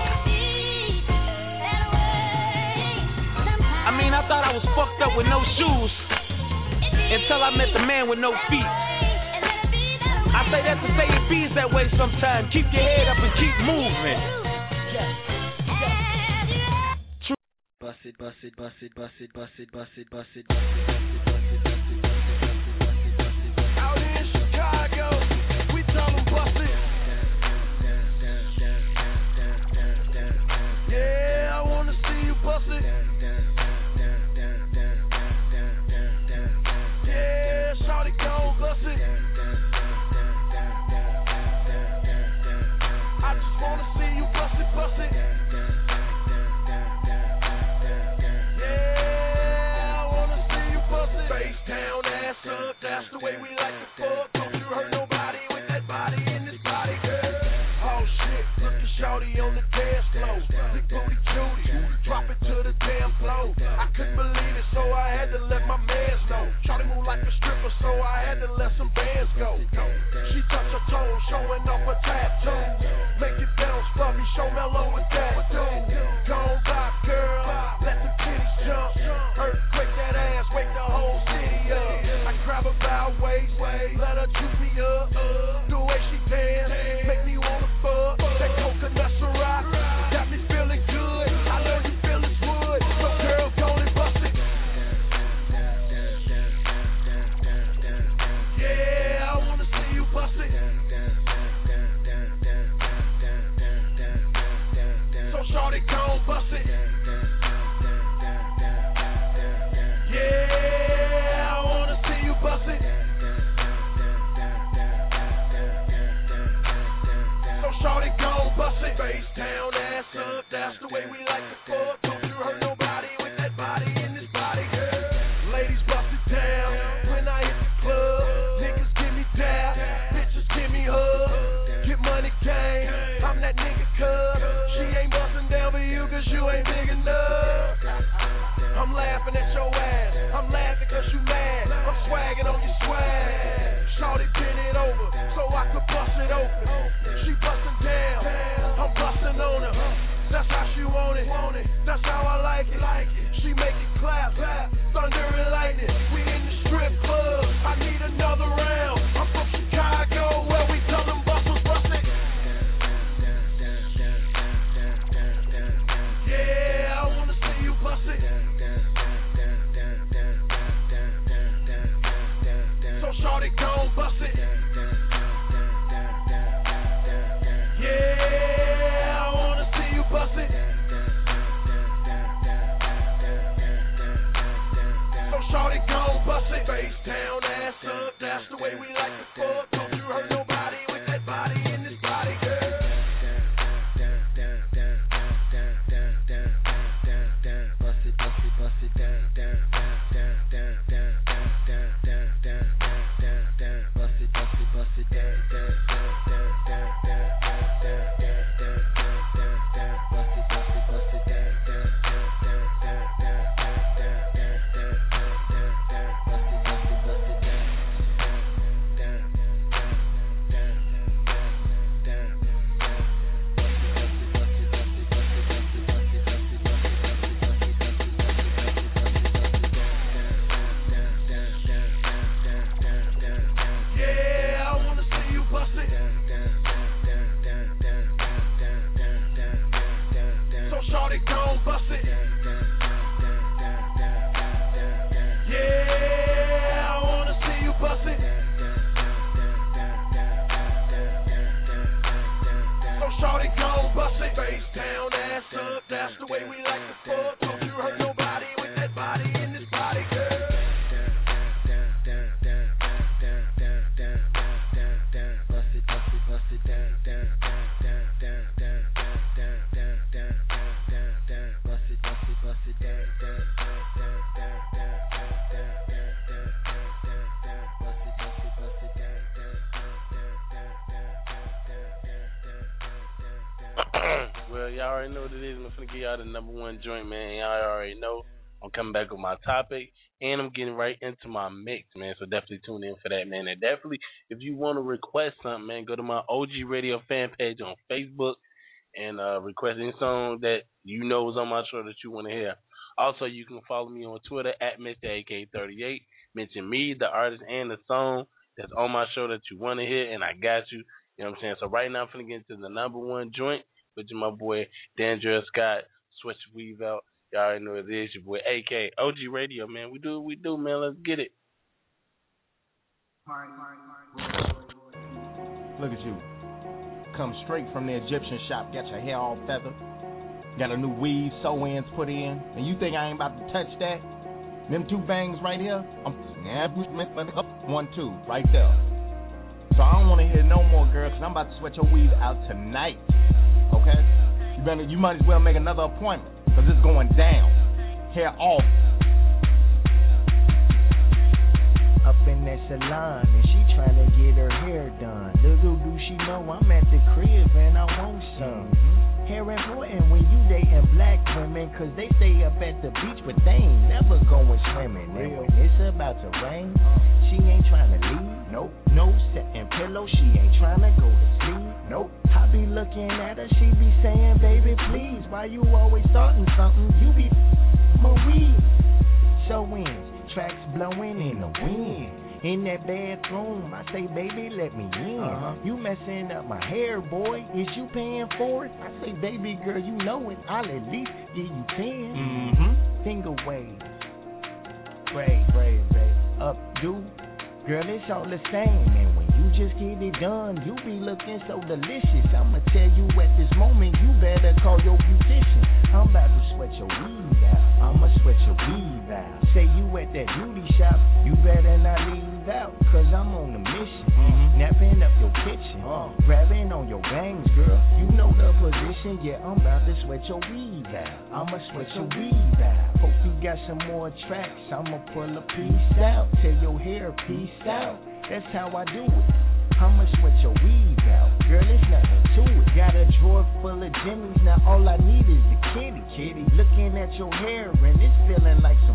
I mean, I thought I was fucked up with no shoes until I met the man with no feet. I say that to say it bees that way sometimes. Keep your head up and keep moving. Bust it, bust it, bust it, bust it, bust it, bust it, bust it, bust it, bust it, bust it, bust it, bust it, bust it. Out in Chicago, we tell them bust it. Yeah, I wanna see you bust it. Yeah, shawty gon' bust it. I just wanna see you bust it, bust it. Yeah, I wanna see you bust it. Face down, ass up, that's the way we like to fuck. Don't you hurt nobody with that body in this body, girl. Oh shit, look at shawty on the dance floor. Big booty Judy, drop it to the damn floor. I couldn't believe it, so I had to let my mans know. Shawty move like a stripper, so I had to let some bands go. She touched her toes, showing off her tattoo. Make it bounce for me, show mellow with that too. Gon' rock, girl, let the titties jump. Earthquake that ass, wake the whole city up. I grab her by waist, let her juice me up. The way she dance, make me wanna fuck. That coconut Ciroc, got me feeling good. I know you feel it's wood, so girl, go and bust it. Yeah, I wanna see you bust it. So shawty, gon' bust it. Yeah, I wanna see you bust it. I'm laughing at your ass. I'm laughing cause you mad. I'm swagging on your swag. Shorty bend it over so I could bust it open. She bustin' down, I'm bustin' on her. That's how she want it. That's how I like it. She make it clap, thunder and lightning. We in the strip club. I need another round. I'm from Chicago where we tell them bustles bust it. Yeah, I wanna see you bust it. So shorty gon' bust it. Yeah, I wanna see you bust it. So shorty gon' bust it. Face down, ass up, that's the way we like to fuck. Don't you hurt nobody with that body in this body, girl. Bust it, bust it, bust it down, down, down, down, down, down, down, down, down, down, down, bust it, bust it, bust it down, down, down, down, down, down, down, down, down, down, down, bust it, bust it, bust it down, down, down, down, down, down, down, down, down, down, bust it, bust it, bust it down, down, down, down, down, yeah, I wanna see you bust it. So shorty gon' bust it. Yeah, I wanna see you bust it. So shorty gon' bust it. Face down, ass up, that's the way we like to fuck. Don't you hurt nobody with that body in this body, girl. Bust it, bust it, bust it down, down, down, down, down, down, down, down, down, down, down, bust it, bust it, bust it down, down, down, down, down, down, down, down, down, down, bust it, bust it, bust it down, down, down, down, down, down, down, down. Well, y'all already know what it is. I'm finna give y'all the number one joint, man. Y'all already know. I'm coming back with my topic, and I'm getting right into my mix, man. So definitely tune in for that, man. And definitely, if you want to request something, man, go to my O G Radio fan page on Facebook and uh, request any song that you know is on my show that you want to hear. Also, you can follow me on Twitter at Mister A K thirty-eight. Mention me, the artist, and the song that's on my show that you want to hear, and I got you. You know what I'm saying? So right now, I'm finna get into the number one joint, which is my boy Dandrell Scott, Switch Weave Out. Y'all already know what it is. Your boy A K, O G Radio, man. We do what we do, man. Let's get it. Look at you. Come straight from the Egyptian shop. Got your hair all feathered. Got a new weave, sew-ins put in. And you think I ain't about to touch that? Them two bangs right here, I'm one, two, right there. So I don't want to hear no more, girl, because I'm about to sweat your weave out tonight. Okay? You better, you might as well make another appointment, because it's going down. Hair off. Up in that salon, and she tryna get her hair done. Little do she know I'm at the crib, and I want some. Mm-hmm. Hair important when you dating black women, cause they stay up at the beach, but they ain't never going swimming. And when it's about to rain, she ain't tryna leave. Nope, no setting pillow, she ain't tryna go to sleep. Nope, I be looking at her, she be saying, baby, please, why you always starting something? You be Marie. So wins, tracks blowing in the wind. In that bathroom, I say, baby, let me in. Uh-huh. You messing up my hair, boy. Is you paying for it? I say, baby girl, you know it. I'll at least give you ten. Mm-hmm. Finger wave. Brave, brave, brave. Up, do. Girl, it's all the same. And when you just get it done, you be looking so delicious. I'ma tell you at this moment, you better call your beautician. I'm about to sweat your weave out. I'ma sweat your weave out. Say you at that beauty shop, you better not leave out, cause I'm on a mission. Mm-hmm. Napping up your kitchen, uh, grabbing on your bangs, girl. You know the position, yeah, I'm about to sweat your weave out. I'ma sweat your weave out. Hope you got some more tracks, I'ma pull a piece out. Tell your hair, peace out. That's how I do it. I'ma sweat your weave out. Girl, it's nothing to it. Got a drawer full of jimmies, now all I need is the kitty. Kitty, looking at your hair and it's feeling like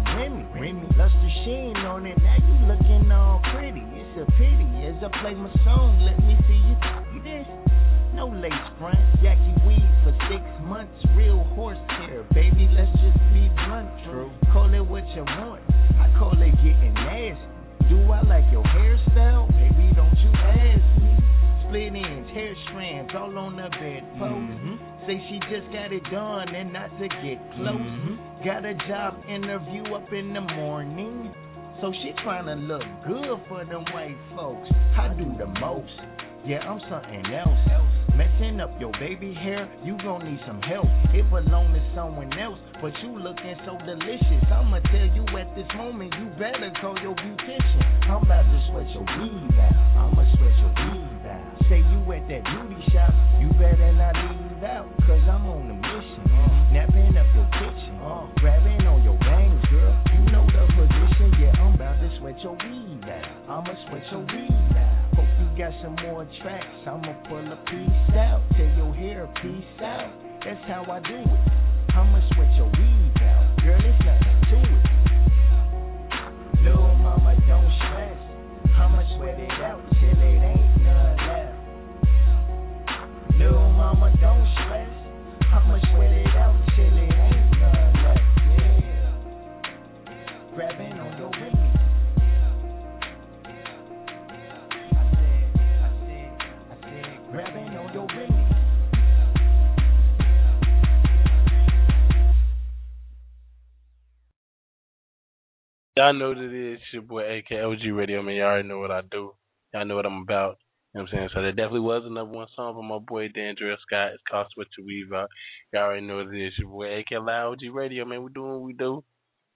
play my song, let me see you do this. No lace front, Jackie weed for six months, real horsehair, baby, let's just be blunt. True. Call it what you want, I call it getting nasty. Do I like your hairstyle? Baby, don't you ask me. Split ends, hair strands, all on the bedpost. Mm-hmm. Say she just got it done and not to get close. Mm-hmm. Got a job interview up in the morning, so she tryna look good for them white folks. I do the most, yeah, I'm something else. Messing up your baby hair, you gon' need some help. It belong to someone else, but you looking so delicious. I'ma tell you at this moment, you better call your beautician. I'm about to sweat your weave out, I'ma sweat your weave out. Say you at that beauty shop, you better not leave out, cause I'm on a mission. Napping up your kitchen, grabbing on your bangs, girl. You know the position, yeah, I'm about to sweat your weave out. I'ma sweat your weave out. Hope you got some more tracks, I'ma pull a piece out. Tell your hair, peace out. That's how I do it. I'ma sweat your weave out. Girl, it's nothing to it. Little mama, don't stress. I'ma sweat it out till it ain't none left. Little mama, don't stress. I'ma sweat it out till it ain't none left. Yeah. Grabbing on your ring. Grabbing on your ring. Y'all know that it is your boy A K O G Radio, man. Y'all already know what I do. Y'all know what I'm about. You know what I'm saying? So there definitely was another one song from my boy Dandrell Scott. It's called Switch Your Weave Out. Y'all already know what it is. Your boy A K O G Radio, man. We doing what we do.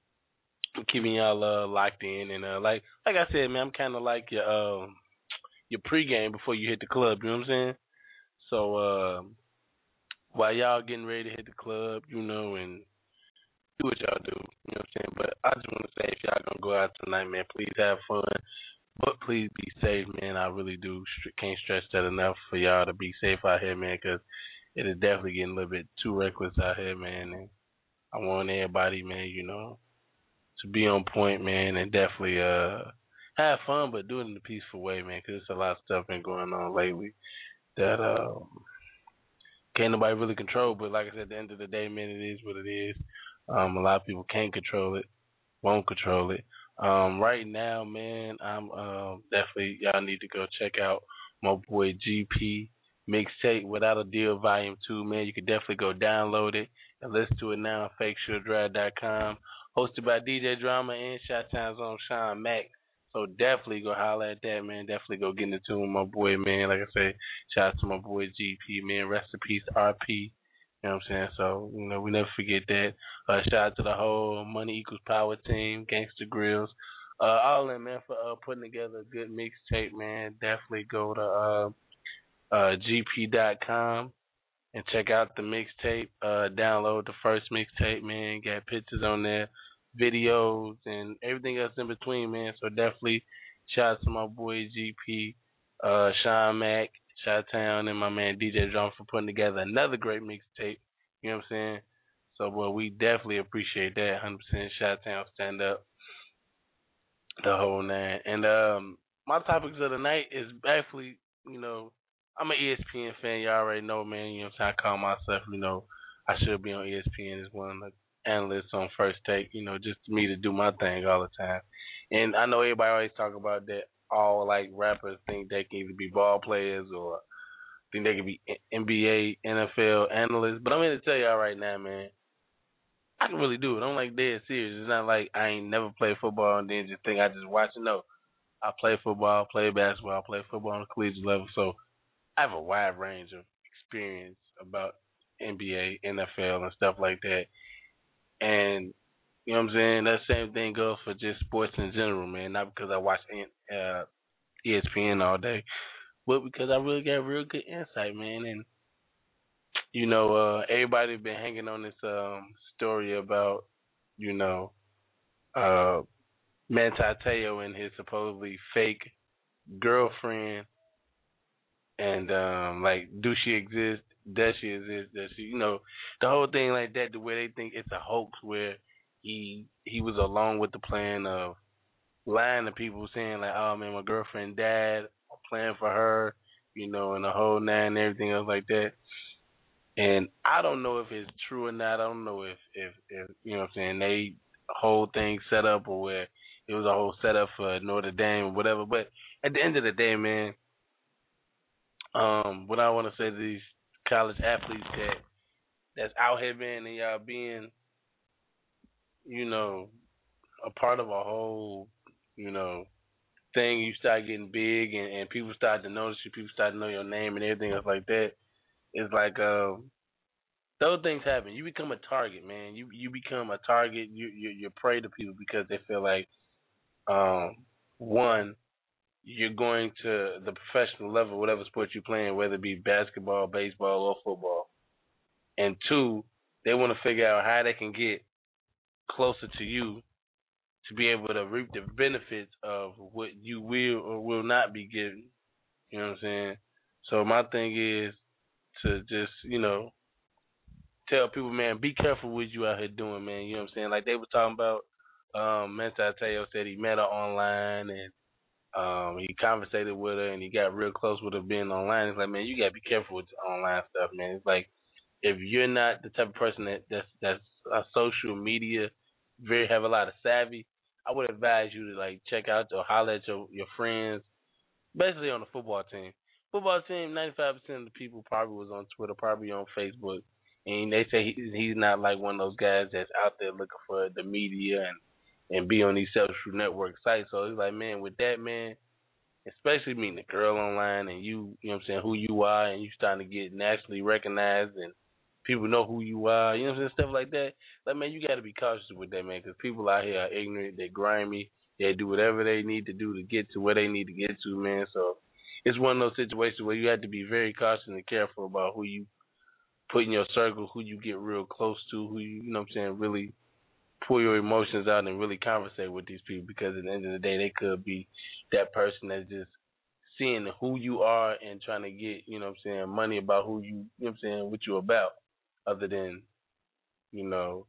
I'm keeping y'all uh, locked in. And uh, like like I said, man, I'm kind of like your, uh, your pregame before you hit the club. You know what I'm saying? So uh, while y'all getting ready to hit the club, you know, and do what y'all do, you know what I'm saying? But I just want to say, if y'all going to go out tonight, man, please have fun. But please be safe, man. I really do. Can't stress that enough for y'all to be safe out here, man, because it is definitely getting a little bit too reckless out here, man. And I want everybody, man, you know, to be on point, man, and definitely uh, have fun, but do it in a peaceful way, man, because there's a lot of stuff been going on lately that um, can't nobody really control. But like I said, at the end of the day, man, it is what it is. Um, a lot of people can't control it, won't control it. Um, right now, man, I'm uh, definitely, y'all need to go check out my boy G P Mixtape Without a Deal Volume two, man. You can definitely go download it and listen to it now on fake sugar drive dot com. Hosted by D J Drama and Shot Time's own Sean Mack. So definitely go holler at that, man. Definitely go get into it with my boy, man. Like I say, shout out to my boy G P, man. Rest in peace, R P. You know what I'm saying? So, you know, we never forget that. Uh, shout out to the whole Money Equals Power team, Gangsta Grills, uh, all of them, man, for uh, putting together a good mixtape, man. Definitely go to uh, uh, G P dot com and check out the mixtape. Uh, download the first mixtape, man. Got pictures on there, videos, and everything else in between, man. So definitely shout out to my boy G P, uh, Sean Mack, Chi-Town, and my man D J Drum for putting together another great mixtape. You know what I'm saying? So, well, we definitely appreciate that. one hundred percent Chi-Town, stand up, the whole nine. And um, my topics of the night is actually, you know, I'm an E S P N fan. You already know, man. You know what I'm saying? I call myself, you know, I should be on E S P N as one of the analysts on First Take, you know, just me to do my thing all the time. And I know everybody always talk about that. All like rappers think they can either be ball players or think they can be N B A, N F L analysts. But I'm here to tell y'all right now, man, I can really do it. I'm like dead serious. It's not like I ain't never played football and then just think I just watch it. No, I play football, play basketball, play football on the collegiate level. So I have a wide range of experience about N B A, N F L, and stuff like that. And you know what I'm saying? That same thing goes for just sports in general, man. Not because I watch uh, E S P N all day, but because I really got real good insight, man. And, you know, uh, everybody been hanging on this um, story about, you know, uh, Manti Te'o and his supposedly fake girlfriend. And, um, like, do she exist? Does she exist? Does she, you know, the whole thing like that, the way they think it's a hoax where he he was along with the plan of lying to people, saying like, oh man, my girlfriend died, playing for her, you know, and the whole nine and everything else like that. And I don't know if it's true or not. I don't know if, if, if you know what I'm saying, they whole thing set up or where it was a whole setup for Notre Dame or whatever. But at the end of the day, man, um, what I want to say to these college athletes that that's out here, man, and y'all being, you know, a part of a whole, you know, thing, you start getting big and, and people start to notice you, people start to know your name and everything else like that. It's like um, those things happen. You become a target, man. You you become a target. You you you prey to people because they feel like, um, one, you're going to the professional level, whatever sport you're playing, whether it be basketball, baseball, or football. And two, they want to figure out how they can get closer to you to be able to reap the benefits of what you will or will not be given. You know what I'm saying? So my thing is to just, you know, tell people, man, be careful what you out here doing, man. You know what I'm saying? Like they were talking about, um, Manti Te'o said he met her online and um, he conversated with her and he got real close with her being online. It's like, man, you got to be careful with the online stuff, man. It's like, if you're not the type of person that, that's, that's a social media, very have a lot of savvy, I would advise you to like check out or holler at your, your friends, basically on the football team. Football team, ninety-five percent of the people probably was on Twitter, probably on Facebook, and they say he, he's not like one of those guys that's out there looking for the media and, and be on these social network sites. So it's like, man, with that, man, especially meeting a girl online and you, you know what I'm saying, who you are, and you starting to get nationally recognized and people know who you are, you know what I'm saying, stuff like that. Like, man, you got to be cautious with that, man, because people out here are ignorant, they're grimy, they do whatever they need to do to get to where they need to get to, man. So it's one of those situations where you have to be very cautious and careful about who you put in your circle, who you get real close to, who you, you know what I'm saying, really pull your emotions out and really conversate with these people, because at the end of the day, they could be that person that's just seeing who you are and trying to get, you know what I'm saying, money about who you, you know what I'm saying, what you about, other than, you know,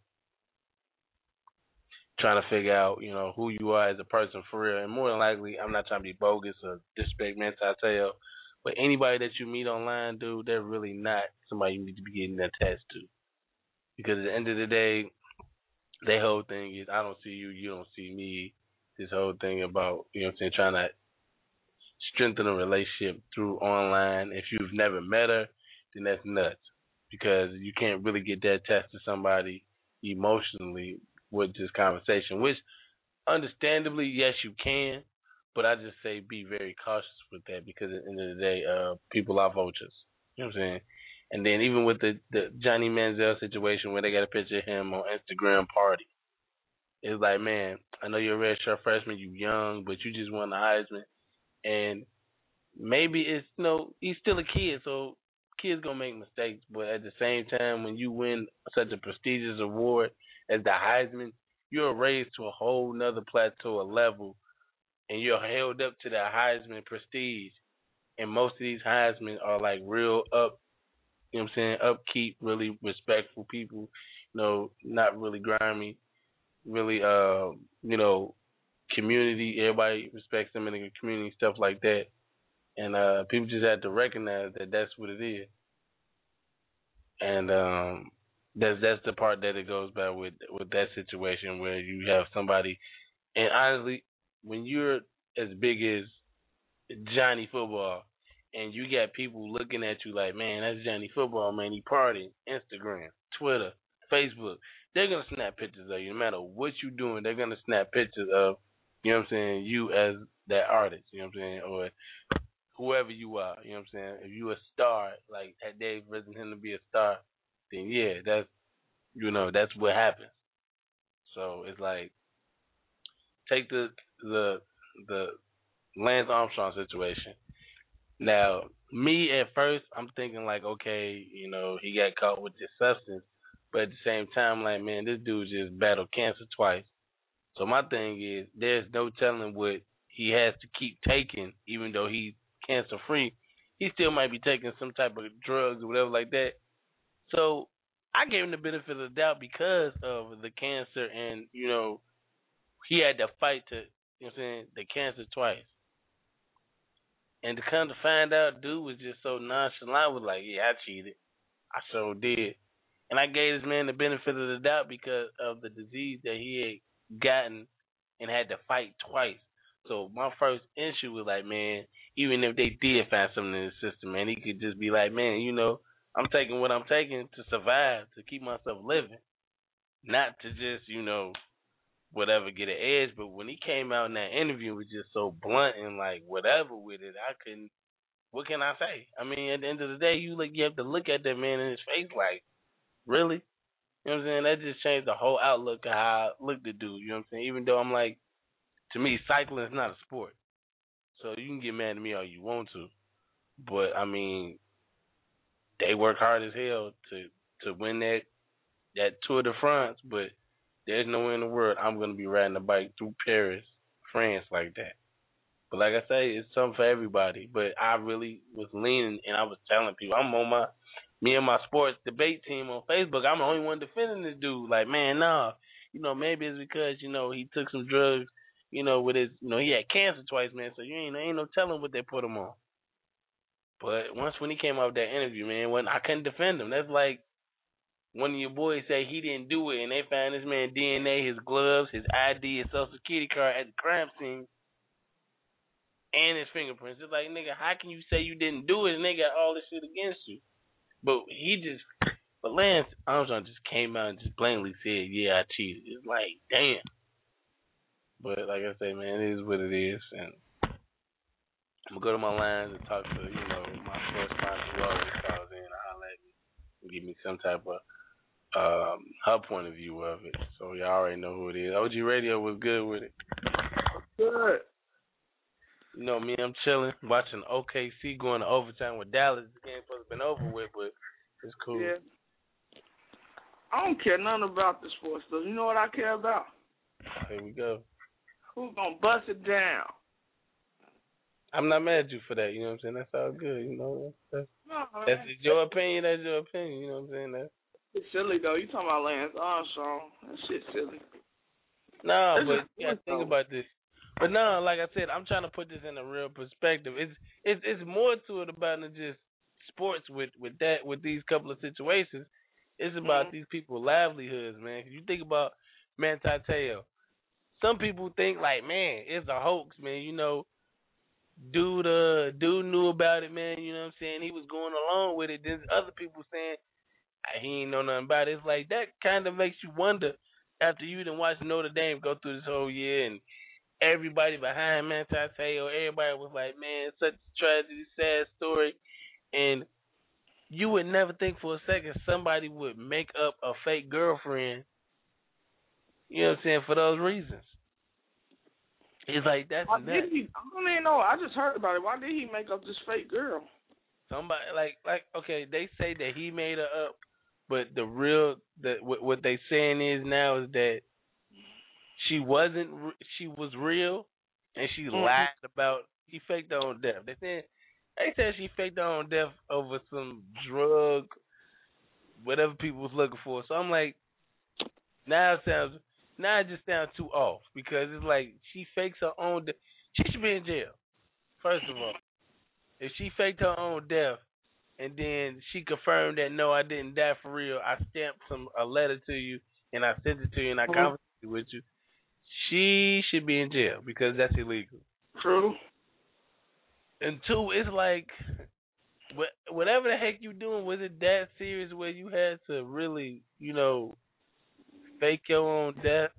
trying to figure out, you know, who you are as a person for real. And more than likely, I'm not trying to be bogus or disrespect Manti Te'o, but anybody that you meet online, dude, they're really not somebody you need to be getting attached to. Because at the end of the day, their whole thing is, I don't see you, you don't see me. This whole thing about, you know what I'm saying, trying to strengthen a relationship through online. If you've never met her, then that's nuts. Because you can't really get that attached to somebody emotionally with this conversation, which understandably, yes, you can, but I just say be very cautious with that, because at the end of the day, uh, people are vultures. You know what I'm saying? And then even with the, the Johnny Manziel situation where they got a picture of him on Instagram party, it's like, man, I know you're a redshirt freshman, you young, but you just won the Heisman, and maybe it's, you know, he's still a kid, so kids gonna make mistakes, but at the same time, when you win such a prestigious award as the Heisman, you're raised to a whole nother plateau, a level, and you're held up to that Heisman prestige. And most of these Heisman are like real up, you know what I'm saying, upkeep, really respectful people, you know, not really grimy, really, uh, you know, community, everybody respects them in the community, stuff like that. And uh, people just have to recognize that that's what it is. And um, that's that's the part that it goes by with with that situation where you have somebody. And honestly, when you're as big as Johnny Football and you got people looking at you like, man, that's Johnny Football, man, he partying, Instagram, Twitter, Facebook, they're going to snap pictures of you. No matter what you're doing, they're going to snap pictures of, you know what I'm saying, you as that artist, you know what I'm saying, or whoever you are, you know what I'm saying. If you a star, like that Dave represent him to be a star, then yeah, that's, you know, that's what happens. So it's like, take the the the Lance Armstrong situation. Now, me at first, I'm thinking like, okay, you know, he got caught with this substance, but at the same time, like, man, this dude just battled cancer twice. So my thing is, there's no telling what he has to keep taking, even though he's cancer free. He still might be taking some type of drugs or whatever like that. So I gave him the benefit of the doubt because of the cancer, and you know, he had to fight to, you know what I'm saying, the cancer twice. And to come to find out, dude was just so nonchalant. Was like, yeah, I cheated. I sure did. And I gave this man the benefit of the doubt because of the disease that he had gotten and had to fight twice. So my first issue was like, man, even if they did find something in the system, man, he could just be like, man, you know, I'm taking what I'm taking to survive, to keep myself living, not to just, you know, whatever, get an edge. But when he came out in that interview, it was just so blunt and like whatever with it. I couldn't. What can I say? I mean, at the end of the day, you like you have to look at that man in his face like, really? You know what I'm saying? That just changed the whole outlook of how I looked at dude. You know what I'm saying? Even though I'm like, to me, cycling is not a sport. So you can get mad at me all you want to, but I mean, they work hard as hell to to win that that Tour de France. But there's nowhere in the world I'm gonna be riding a bike through Paris, France like that. But like I say, it's something for everybody. But I really was leaning, and I was telling people, I'm on my, me and my sports debate team on Facebook. I'm the only one defending this dude. Like, man, nah, you know, maybe it's because you know he took some drugs. You know, with his, you know, he had cancer twice, man. So you ain't ain't no telling what they put him on. But once when he came out with that interview, man, when I couldn't defend him. That's like one of your boys say he didn't do it, and they found this man D N A, his gloves, his I D, his social security card at the crime scene, and his fingerprints. It's like, nigga, how can you say you didn't do it and they got all this shit against you? But he just, but Lance Armstrong just came out and just blatantly said, yeah, I cheated. It's like, damn. But like I say, man, it is what it is, and I'm gonna go to my lines and talk to, you know, my correspondent who always calls in and holler at me and give me some type of um, her point of view of it. So y'all already know who it is. O G Radio was good with it. Good. You know me, I'm chilling, watching O K C going to overtime with Dallas. The game's supposed to have been over with, but it's cool. Yeah. I don't care nothing about the sports stuff. You know what I care about? Here we go. Who's gonna bust it down? I'm not mad at you for that. You know what I'm saying? That's all good. You know, that's, no, that's your opinion. That's your opinion. You know what I'm saying? That's it's silly though. You talking about Lance Armstrong? That shit's silly. No, This but is you gotta think though. about this. But no, like I said, I'm trying to put this in a real perspective. It's it's it's more to it about than just sports with with that with these couple of situations. It's about Mm-hmm. these people's livelihoods, man. 'Cause you think about Manti Te'o. Some people think like, man, it's a hoax, man. You know, dude, uh, dude knew about it, man. You know what I'm saying? He was going along with it. Then other people saying ah, he ain't know nothing about it. It's like that kind of makes you wonder after you done watched Notre Dame go through this whole year and everybody behind Manti Te'o, everybody was like, man, it's such a tragedy, sad story. And you would never think for a second somebody would make up a fake girlfriend, you know what I'm saying, for those reasons. It's like, that's Why nuts. did he? I don't even know. I just heard about it. Why did he make up this fake girl? Somebody, like, like okay, they say that he made her up, but the real, the, what, what they saying is now is that she wasn't, she was real, and she Mm-hmm. lied about, she faked her own death. They said, they said she faked her own death over some drug, whatever people was looking for. So I'm like, now it sounds, now it just sounds too off, because it's like, she fakes her own death. She should be in jail, first of all. If she faked her own death, and then she confirmed that, no, I didn't die for real, I stamped some a letter to you, and I sent it to you, and I Mhm. conversated with you, she should be in jail, because that's illegal. True. And two, it's like, wh- whatever the heck you doing, was it that serious where you had to really, you know, fake your own death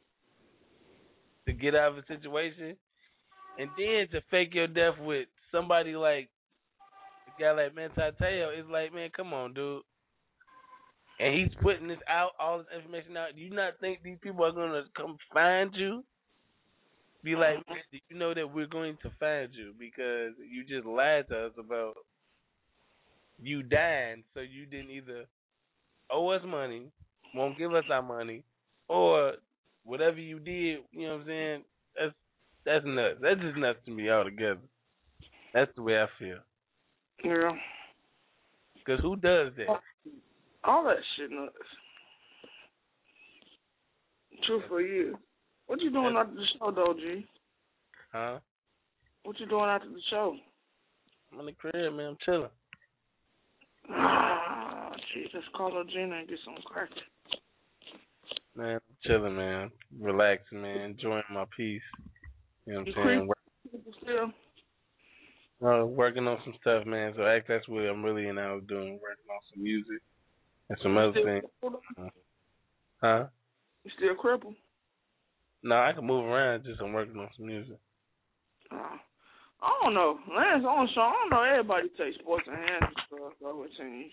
to get out of a situation? And then to fake your death with somebody like a guy like Manti Te'o, it's like, man, come on, dude. And he's putting this out, all this information out. Do you not think these people are going to come find you? Be like, man, do you know that we're going to find you because you just lied to us about you dying, so you didn't either owe us money, won't give us our money, or whatever you did, you know what I'm saying? That's that's nuts. That's just nuts to me altogether. That's the way I feel. Yeah. Because who does that? All that shit nuts. True for you. What you doing after the show, though, G? Huh? What you doing after the show? I'm in the crib, man. I'm chilling. Ah, jeez, let's call her Gina and get some crack. Man, I'm chilling, man. Relaxing, man. Enjoying my peace. You know what I'm saying? Creep still? Uh, working on some stuff, man. So act that's what I'm really now doing, working on some music and some other things. Uh, huh? You still crippled? No, I can move around. Just I'm working on some music. Uh, I don't know. Lance on show. I don't know. Everybody takes sports and hands and stuff over teams.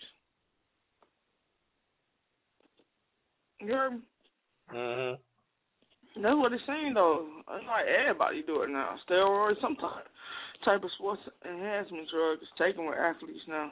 You heard me? Mhm. That's what it's saying though. It's like everybody do it now. Steroids, some type type of sports enhancement drug is taken with athletes now.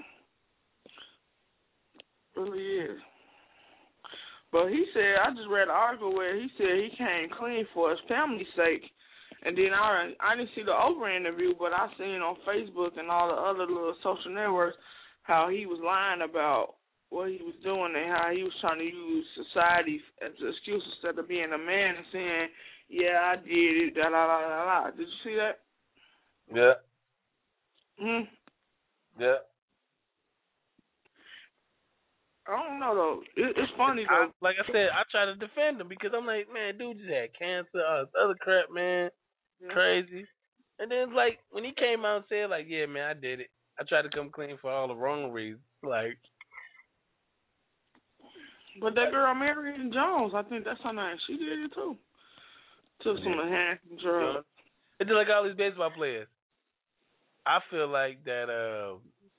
Really is. But he said, I just read an article where he said he came clean for his family's sake. And then I I didn't see the Oprah interview, but I seen on Facebook and all the other little social networks how he was lying about what he was doing and how he was trying to use society as an excuse instead of being a man and saying, yeah, I did it, da da da da da. Did you see that? Yeah. Hmm. Yeah. I don't know though. It, it's funny though. I, like I said, I try to defend him because I'm like, man, dude just had cancer, all this other crap, man, yeah. Crazy. And then it's like when he came out and said, like, yeah, man, I did it. I tried to come clean for all the wrong reasons, like. But that girl Marion Jones, I think that's her name. She did it too. Took some enhancement drugs. It's just like all these baseball players. I feel like that. Uh,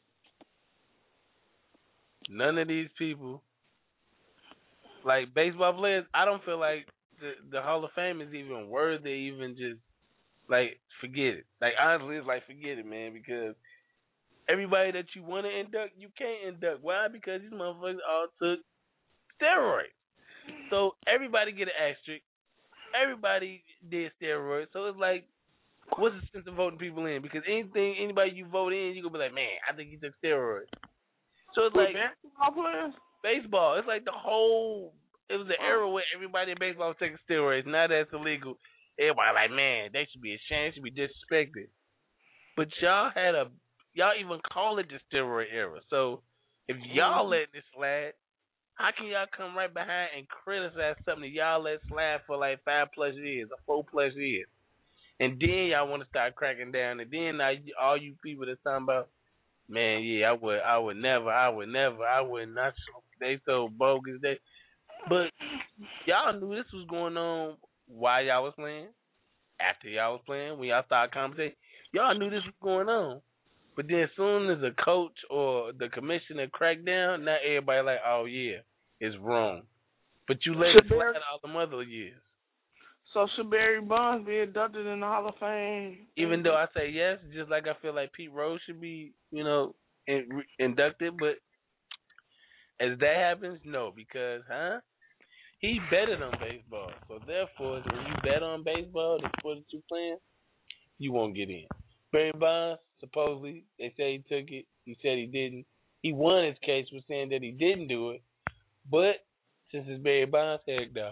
None of these people, like baseball players, I don't feel like the the Hall of Fame is even worthy. Even just like forget it. Like honestly, it's like forget it, man. Because everybody that you want to induct, you can't induct. Why? Because these motherfuckers all took steroids. So everybody get an asterisk. Everybody did steroids. So it's like, what's the sense of voting people in? Because anything, anybody you vote in, you gonna be like, man, I think he took steroids. So it's like baseball players? Baseball. It's like the whole. It was the era where everybody in baseball was taking steroids. Now that's illegal. Everybody like, man, they should be ashamed. Should be disrespected. But y'all had a. Y'all even call it the steroid era. So if y'all letting it slide, how can y'all come right behind and criticize something that y'all let slide for like five plus years or four plus years, and then y'all want to start cracking down, and then now all you people that's talking about. Man, yeah, I would, I would never, I would never, I would not. They so bogus. They, but y'all knew this was going on while y'all was playing, after y'all was playing, when y'all started commentating. Y'all knew this was going on. But then as soon as a coach or the commissioner cracked down, now everybody like, oh yeah, it's wrong. But you let it slide all the other years. So should Barry Bonds be inducted in the Hall of Fame? Even though I say yes, just like I feel like Pete Rose should be, you know, in, re, inducted, but as that happens, no, because, huh? He betted on baseball. So therefore, when you bet on baseball, the sport that you're playing, you won't get in. Barry Bonds, supposedly, they say he took it. He said he didn't. He won his case with saying that he didn't do it. But since it's Barry Bonds, heck no.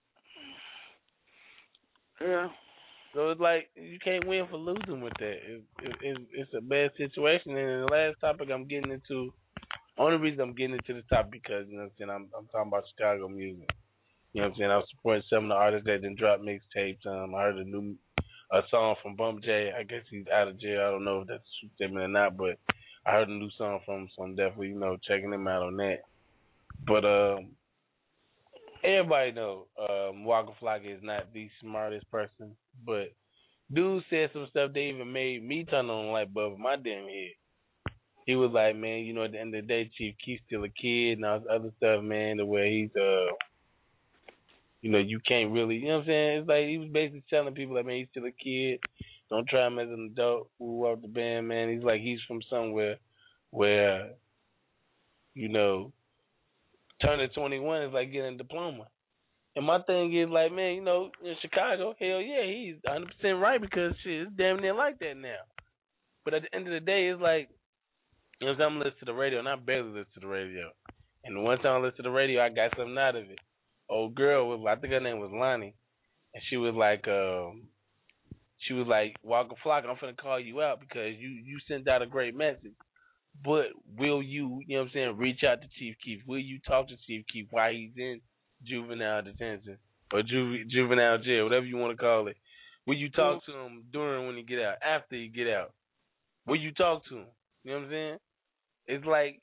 Yeah. So it's like you can't win for losing with that. It, it, it, it's a bad situation. And the last topic I'm getting into, only reason I'm getting into this topic because you know what I'm saying I'm, I'm talking about Chicago music. You know what I'm saying? I was supporting some of the artists that didn't drop mixtapes. Um, I heard a new a song from Bump J. I guess he's out of jail. I don't know if that's a true statement or not, but I heard a new song from him, so I'm definitely you know checking him out on that. But um. Everybody know um, Waka Flocka is not the smartest person, but dude said some stuff that even made me turn on the light bulb in my damn head. He was like, man, you know, at the end of the day, Chief Keef's still a kid and all this other stuff, man, the way he's, uh, you know, you can't really, you know what I'm saying? It's like he was basically telling people, like, man, he's still a kid. Don't try him as an adult. Who out the band, man. He's like, he's from somewhere where, you know, turning twenty-one is like getting a diploma. And my thing is like, man, you know, in Chicago, hell yeah, he's one hundred percent right because shit, it's damn near like that now. But at the end of the day, it's like, you know, I'm listening to the radio, and I barely listen to the radio. And the one time I listened to the radio, I got something out of it. Old girl, was, I think her name was Lonnie, and she was like, um, she was like, Walker Flock, I'm finna call you out because you you sent out a great message. But will you, you know what I'm saying, reach out to Chief Keef? Will you talk to Chief Keef while he's in juvenile detention or ju- juvenile jail, whatever you want to call it? Will you talk to him during when he get out, after he get out? Will you talk to him? You know what I'm saying? It's like,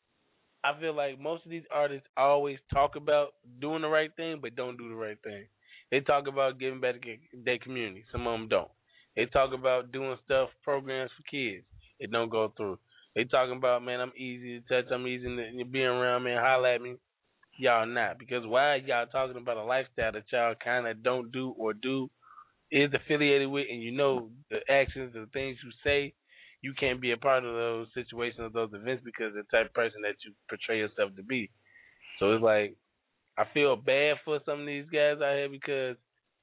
I feel like most of these artists always talk about doing the right thing, but don't do the right thing. They talk about giving back to their community. Some of them don't. They talk about doing stuff, programs for kids. It don't go through. They talking about, man, I'm easy to touch. I'm easy to be around, man. Holla at me. Y'all not. Because why y'all talking about a lifestyle that y'all kind of don't do or do is affiliated with, and you know the actions, the things you say, you can't be a part of those situations, those events, because of the type of person that you portray yourself to be. So it's like, I feel bad for some of these guys out here because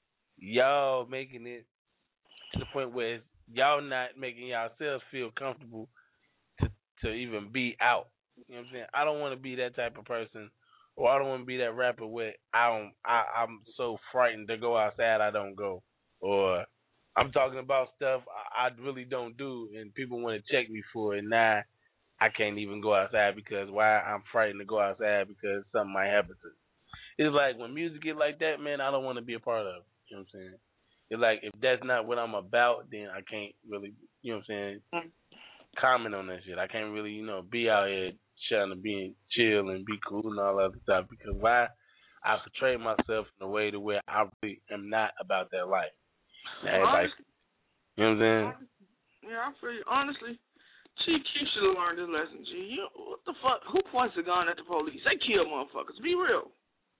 y'all making it to the point where y'all not making yourselves feel comfortable to to even be out. You know what I'm saying? I don't want to be that type of person, or I don't want to be that rapper where I don't, I, I'm so frightened to go outside I don't go, or I'm talking about stuff I, I really don't do, and people want to check me for it. Now I can't even go outside because why? I'm frightened to go outside because something might happen to me. It's like when music get like that, man, I don't want to be a part of it. You know what I'm saying? It's like if that's not what I'm about, then I can't really, you know what I'm saying, comment on that shit. I can't really, you know, be out here trying to be chill and be cool and all that other stuff because why? I portray myself in a way to where I really am not about that life. Everybody, you know what I'm saying? Yeah, I feel you. Honestly, Chief Keef should have learned his lesson. G, you, what the fuck? Who points a gun at the police? They kill motherfuckers. Be real.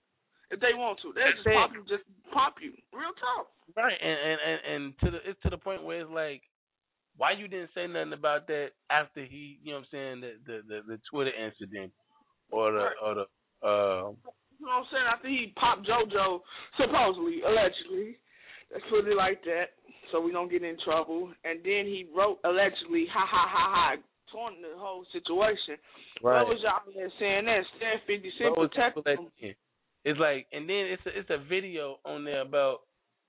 If they want to, they just pop you, just pop you. Real talk. Right, and and and, and to the it's to the point where it's like, why you didn't say nothing about that after he, you know what I'm saying, the the the, the Twitter incident or the right. or the uh. You know what I'm saying? After he popped JoJo, supposedly, allegedly, let's put it like that, so we don't get in trouble. And then he wrote allegedly, ha ha ha ha, taunting the whole situation. Right. What was y'all there saying that? Stan fifty Cent protected him. It's like, and then it's a, it's a video on there about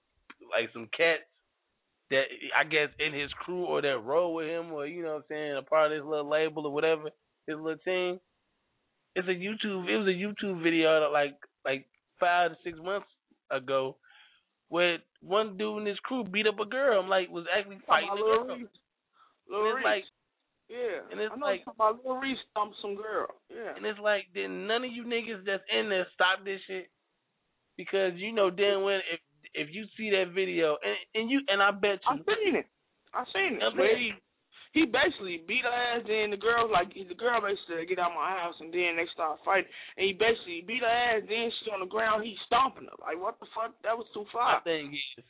like some cats that I guess in his crew or that roll with him or, you know what I'm saying, a part of his little label or whatever, his little team. It's a YouTube, it was a YouTube video that like like five to six months ago where one dude in his crew beat up a girl. I'm like, was actually fighting a girl. Lil Reese. Like, yeah, and it's I know like, you're talking about Lil Reese thumped some girl. Yeah. And it's like, did none of you niggas that's in there stop this shit? Because you know damn well if if you see that video, and, and you and I bet you, I seen it. I seen it. Where he he basically beat her ass. Then the girl like the girl basically said, get out my house, and then they start fighting. And he basically beat her ass. Then she on the ground. He stomping her. Like what the fuck? That was too far. My thing is,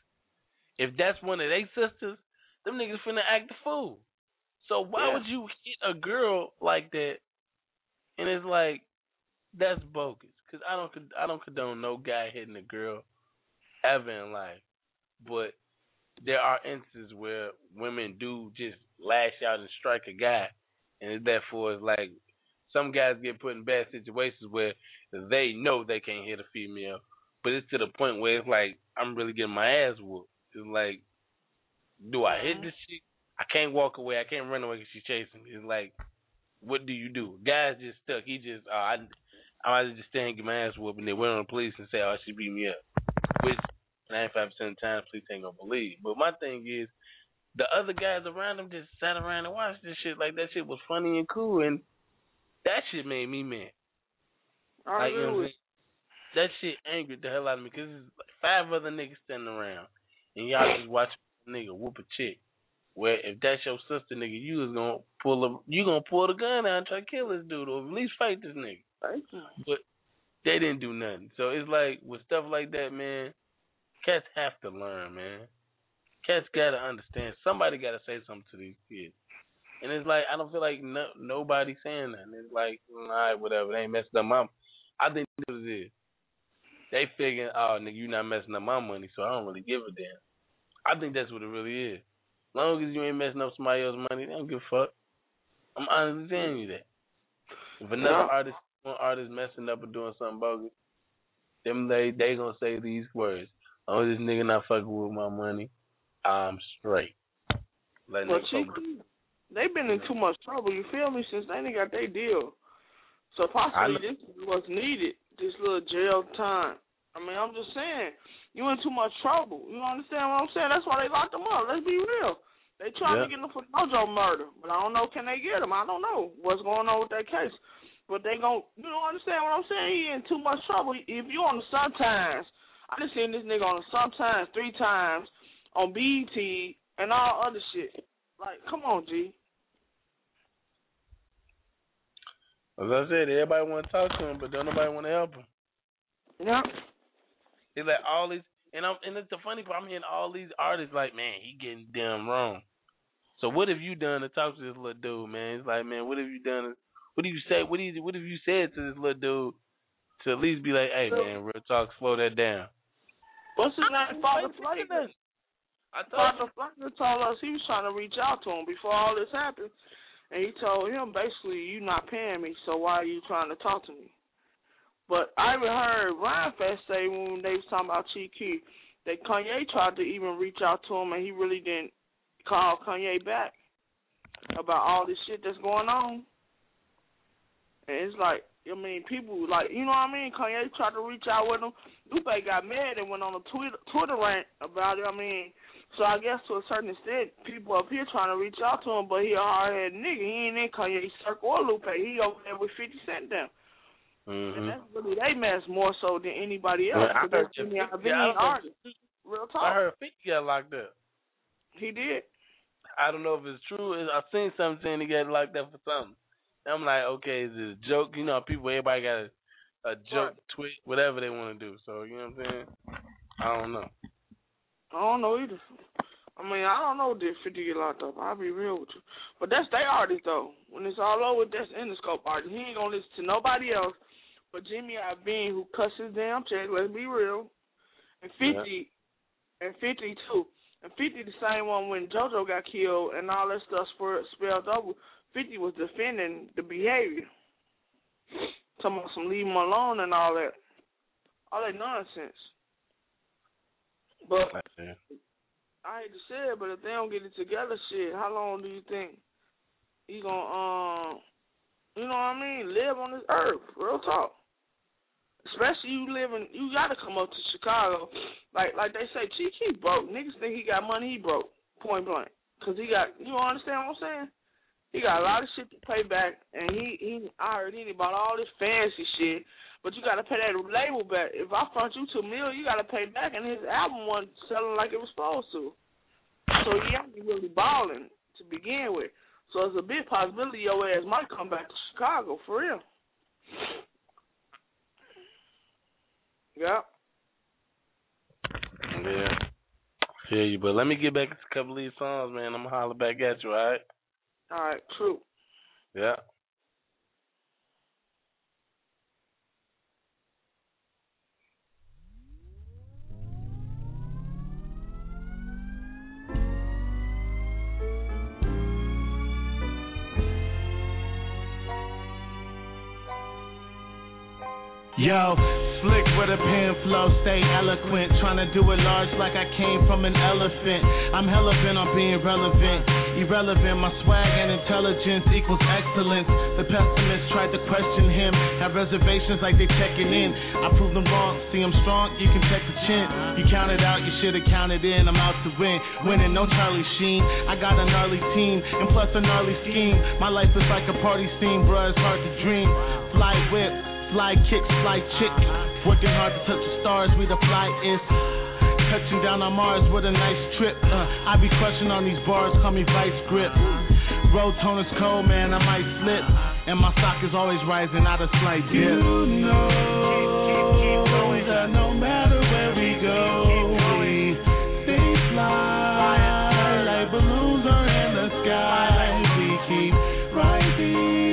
if that's one of they sisters, them niggas finna act the fool. So why yeah. would you hit a girl like that? And it's like, that's bogus. Cause I don't, I don't condone no guy hitting a girl ever in life. But there are instances where women do just lash out and strike a guy, and therefore it's like some guys get put in bad situations where they know they can't hit a female, but it's to the point where it's like I'm really getting my ass whooped. It's like, do I hit this chick? I can't walk away. I can't run away because she's chasing me. It's like, what do you do? Guy's just stuck. He just, uh, I, I might just stand and get my ass whooped, and then went on the police and say, oh, she beat me up. Which ninety-five percent of the time, police ain't gonna believe. But my thing is, the other guys around him just sat around and watched this shit like that shit was funny and cool, and that shit made me mad. I like, you know what I'm saying? That shit angered the hell out of me because there's like five other niggas standing around, and y'all just watch a nigga whoop a chick. Where if that's your sister, nigga, you was gonna pull a, you gonna pull the gun out and try to kill this dude, or at least fight this nigga. But they didn't do nothing. So it's like with stuff like that, man, cats have to learn, man. Cats gotta understand. Somebody gotta say something to these kids. And it's like I don't feel like no, nobody saying that. It's like, all right, whatever. They ain't messing up my. I think this is it. They figuring, oh, nigga, you not messing up my money, so I don't really give a damn. I think that's what it really is. As long as you ain't messing up somebody else's money, they don't give a fuck. I'm honestly telling you that. If another yeah. artist, one artist messing up or doing something bogus, them they they gonna say these words. Oh, this nigga not fucking with my money. I'm straight. Letting Well, them Chief, they've been in too much trouble, you feel me, since they ain't got their deal. So possibly this is what's needed, this little jail time. I mean, I'm just saying, you in too much trouble. You understand what I'm saying? That's why they locked them up. Let's be real. They trying yeah. to get them for JoJo murder, but I don't know, can they get him? I don't know what's going on with that case. But they gon' you know, understand what I'm saying? He in too much trouble. If you on the Sun Times, I just seen this nigga on the Sun Times three times, on B E T, and all other shit. Like, come on, G. As I said, everybody want to talk to him, but don't nobody want to help him. Yeah. It's like all these, and I'm, and it's the funny part. I'm hearing all these artists like, man, he getting damn wrong. So what have you done to talk to this little dude, man? It's like, man, what have you done? What do you say? What do you, what have you said to this little dude to at least be like, hey, man, real talk, slow that down. What's his name? Father Flavor. I Father Flavor told us he was trying to reach out to him before all this happened. And he told him, basically, you not paying me, so why are you trying to talk to me? But I even heard Ryan Fest say when they was talking about Chief Keef that Kanye tried to even reach out to him, and he really didn't call Kanye back about all this shit that's going on. And it's like, I mean, people, like, you know what I mean? Kanye tried to reach out with him. Lupe got mad and went on a Twitter, Twitter rant about it. I mean, so I guess to a certain extent, people up here trying to reach out to him, but he a hard-headed nigga. He ain't in Kanye's circle or Lupe. He over there with fifty Cent down. Mm-hmm. And that's really they mess more so than anybody else. Well, I heard Jimmy fifty, Iovine yeah, artist. Real talk. I heard fifty got locked up. He did. I don't know if it's true. I've seen something saying he got locked up for something. I'm like, okay, is it a joke? You know, people, everybody got a, a joke, right. tweet, whatever they want to do. So, you know what I'm saying? I don't know. I don't know either. I mean, I don't know if fifty get locked up. I'll be real with you. But that's their artist, though. When it's all over, that's Interscope artist. He ain't going to listen to nobody else but Jimmy Iovine, who cuss his damn check, let's be real. And fifty, yeah. and fifty, too. And fifty, the same one when JoJo got killed and all that stuff spelled over. fifty was defending the behavior. Talking about some leave him alone and all that. All that nonsense. But I hate to say it, but if they don't get it together, shit, how long do you think he gonna, um, you know what I mean, live on this earth? Real talk. Especially you living, you gotta come up to Chicago. Like like they say, Chief Keef broke. Niggas think he got money, he broke. Point blank. Because he got, you understand what I'm saying? He got a lot of shit to pay back, and he, he I heard he bought all this fancy shit, but you got to pay that label back. If I front you to a mill, you got to pay back, and his album wasn't selling like it was supposed to. So he ain't really balling to begin with. So there's a big possibility your ass might come back to Chicago, for real. Yeah. Yeah. I feel you, but let me get back to a couple of these songs, man. I'm going to holler back at you, all right? All right, true. Yeah. Yo, slick with a pen flow, stay eloquent. Tryna do it large like I came from an elephant. I'm hella bent on being relevant, irrelevant. My swag and intelligence equals excellence. The pessimists tried to question him, have reservations like they checking in. I proved them wrong, see I'm strong, you can check the chin. You counted out, you should've counted in. I'm out to win, winning, no Charlie Sheen. I got a gnarly team, and plus a gnarly scheme. My life is like a party scene, bruh, it's hard to dream. Fly whip, fly kick, fly chick. Working hard to touch the stars, we the flyest. Touching down on Mars with a nice trip. uh, I be crushing on these bars, call me Vice Grip. Road tone is cold, man, I might slip. And my stock is always rising, not a slight dip. You know keep, keep, keep going. That no matter where we go, we stay fly like balloons are in the sky. We keep rising.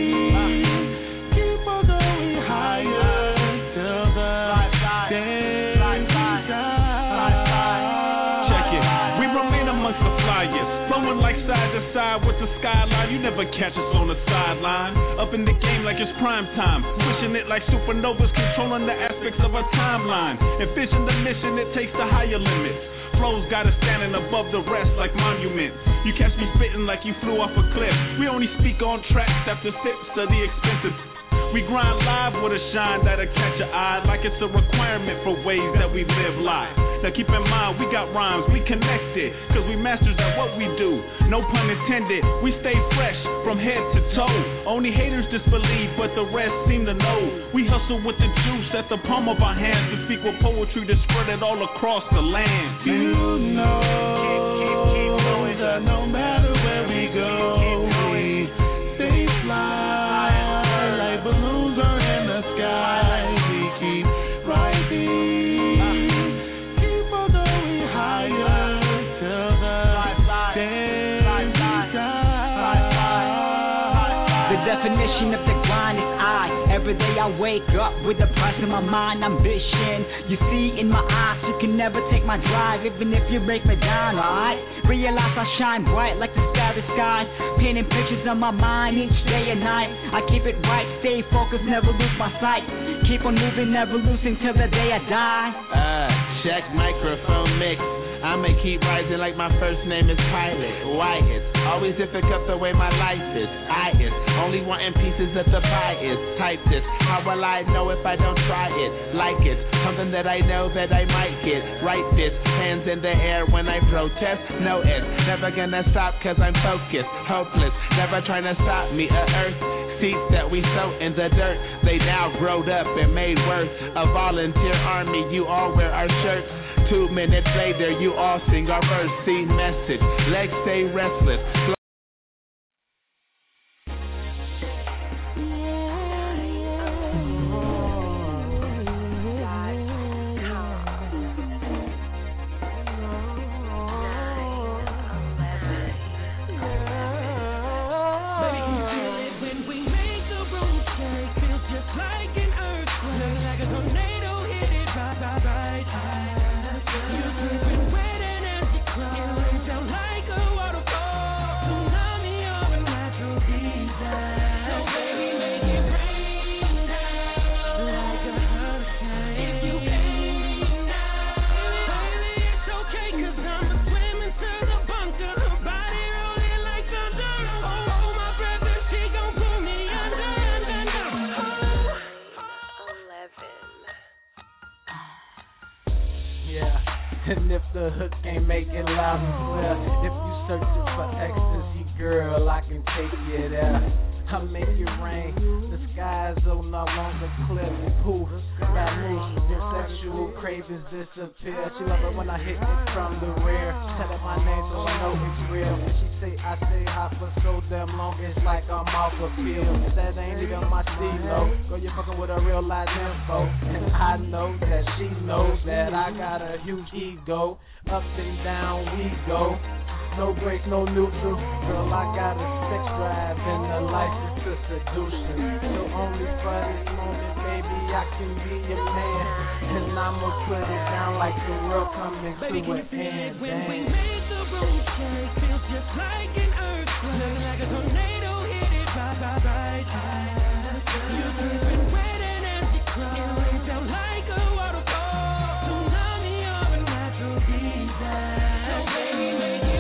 With the skyline, you never catch us on the sideline. Up in the game like it's prime time, pushing it like supernovas, controlling the aspects of our timeline. Envision the mission, it takes the higher limits. Flows got us standing above the rest like monuments. You catch me spitting like you flew off a cliff. We only speak on tracks after sips of the expensive. We grind live with a shine that'll catch your eye, like it's a requirement for ways that we live life. Now keep in mind, we got rhymes, we connected, cause we masters at what we do. No pun intended, we stay fresh from head to toe. Only haters disbelieve, but the rest seem to know. We hustle with the juice at the palm of our hands to speak with poetry to spread it all across the land. You know keep, keep, keep going. That no matter where we go, we stay fly. Balloons are in the sky, we keep rising, keep on going higher till the day we die. The definition of the grind is I. Every day I wake up with the price in my mind, ambition. You see in my eyes, you can never take my drive, even if you break me down, alright? Realize I shine bright like the starry skies, painting pictures on my mind each day and night. I keep it right, stay focused, never lose my sight. Keep on moving, never losing till the day I die. Uh, check microphone mix. I'ma keep rising like my first name is Pilot. Why it's always difficult the way my life is. I is only wanting pieces of the pie is. Type this, how will I know if I don't try it? Like it's something that I know that I might get. Write this, hands in the air when I protest. No it's never gonna stop cause I'm focused. Hopeless, never trying to stop me. A earth seats that we sow in the dirt, they now growed up and made worth. A volunteer army, you all wear our shirts. Two minutes later, you all sing our verse. See message, legs stay restless. And if the hook ain't making loud and clear, if you searching for ecstasy, girl, I can take you there. I make it rain, the skies are no longer clear. Poof, that moves, your sexual cravings disappear. She love it when I hit it from the rear. Tell her my name so I know it's real. She say I stay hot for so damn long, it's like I'm off a pill. That ain't even my stilo. Girl, you fucking with a real life info. And I know that she knows that I got a huge ego. Up and down we go. No break, no neutral. Girl, I got a sex drive and a license to seduction. So only for this moment, baby, I can be your man. And I'ma put it down like the world coming to an end. When we make the room shake, feels just like an earthquake. Looking like a tornado hit it right, right, right. You're dripping wet and as you cry. It rains down like a waterfall. Tsunami of a natural disaster. So baby, make it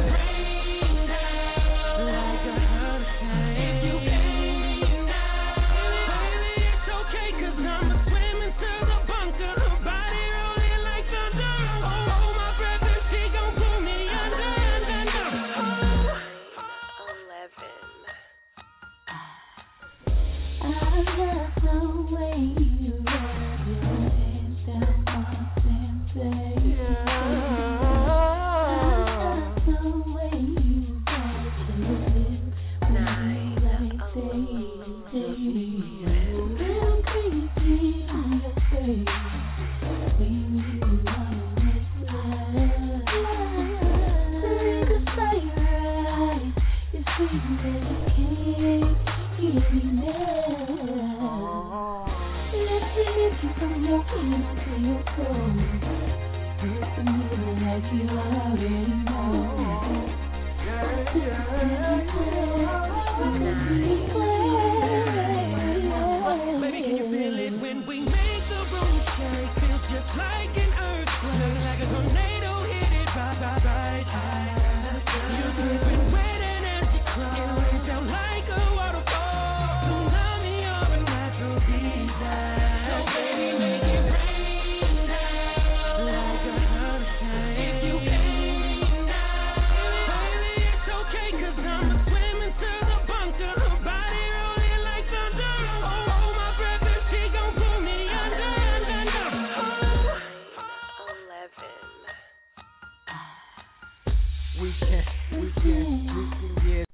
we can, we can, we can get.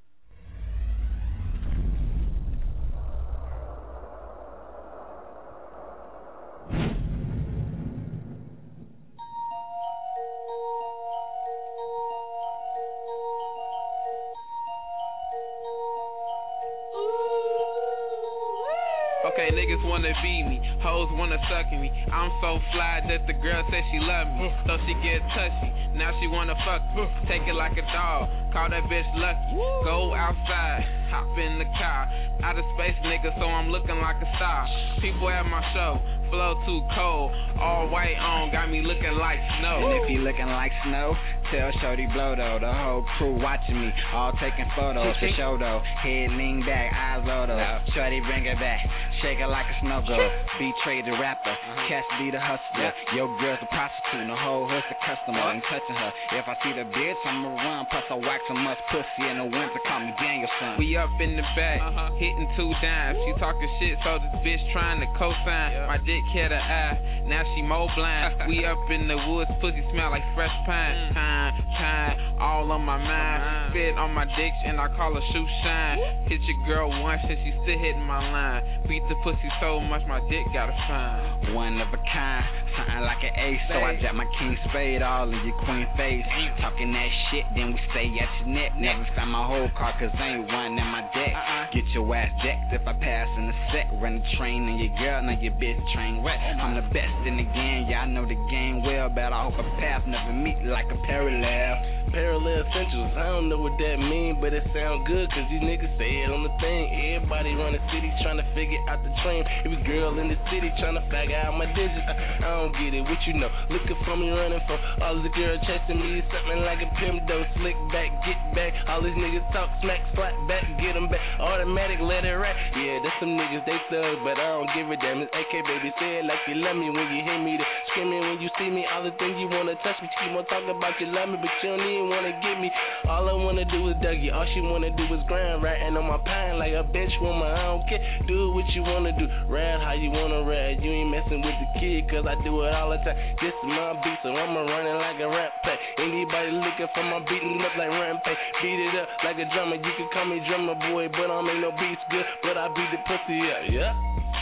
Okay, niggas wanna beat me, hoes wanna suck me. I'm so fly that the girl said she love me, so she get touchy. Now she wanna fuck me, take it like a dog, call that bitch lucky. Go outside, hop in the car, out of space nigga, so I'm looking like a star. People at my show, flow too cold, all white on, got me looking like snow. And if you looking like snow, tell Shorty blow though. The whole crew watching me, all taking photos for show though. Head lean back, eyes low though. Shorty bring it back, shake it like a snow globe. Betray the rapper, Cash be the hustler. Yo girl's a prostitute, the whole hood's a customer. Ain't touching her. If I see the bitch, I'ma run. Plus I wax so much pussy in the winter, call me Danielson. We up in the back, uh-huh. hitting two dimes. She talking shit, so this bitch trying to co-sign. Yeah. My dick had an eye, now she more blind. We up in the woods, pussy smell like fresh pine. Mm. Pine, pine, all on my mind. Spit on my dick and I call her shoe shine. Hit your girl once and she still hitting my line. Beat the pussy so much my dick gotta shine. One of a kind, something like an ace. So I jack my king spade all in your queen face. Talking that shit, then we stay at your neck. Never found my whole car cause ain't one in my deck. Get your ass decked if I pass in the set. Run the train and your girl, now your bitch train wet. I'm the best in the game, yeah I know the game well. But I hope our paths never meet like a parallel. Parallel essentials, I don't know what that mean, but it sound good cause these niggas say it on the thing. Everybody run the city trying to figure out the train. Every girl in the city trying to figure out my digits. I, I don't get it, what you know? Looking for me, running for all the girls chasing me. Something like a pimp though, slick back, get back. All these niggas talk smack, slap back, get them back. Automatic, let it rap. Yeah, that's some niggas, they thugs, but I don't give a damn. It's A K baby, say it like you love me when you hear me. The screaming when you see me, all the things you wanna touch me. Keep on talking about you love me, but you don't even wanna get me. All I wanna do is Dougie, all she wanna do is grind, riding on my pine like a bench woman. I don't care, do what you wanna do, ride how you wanna ride. You ain't messing with the kid, cause I do it all the time. This is my beat, so I'ma run it like a rap pack. Anybody looking for my beating up like rampage, beat it up like a drummer. You can call me drummer boy, but I don't make no beats good, but I beat the pussy up, yeah.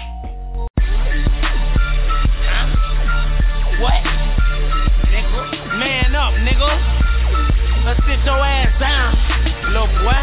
What? Nigga, man up, nigga. Let's sit your ass down, little boy.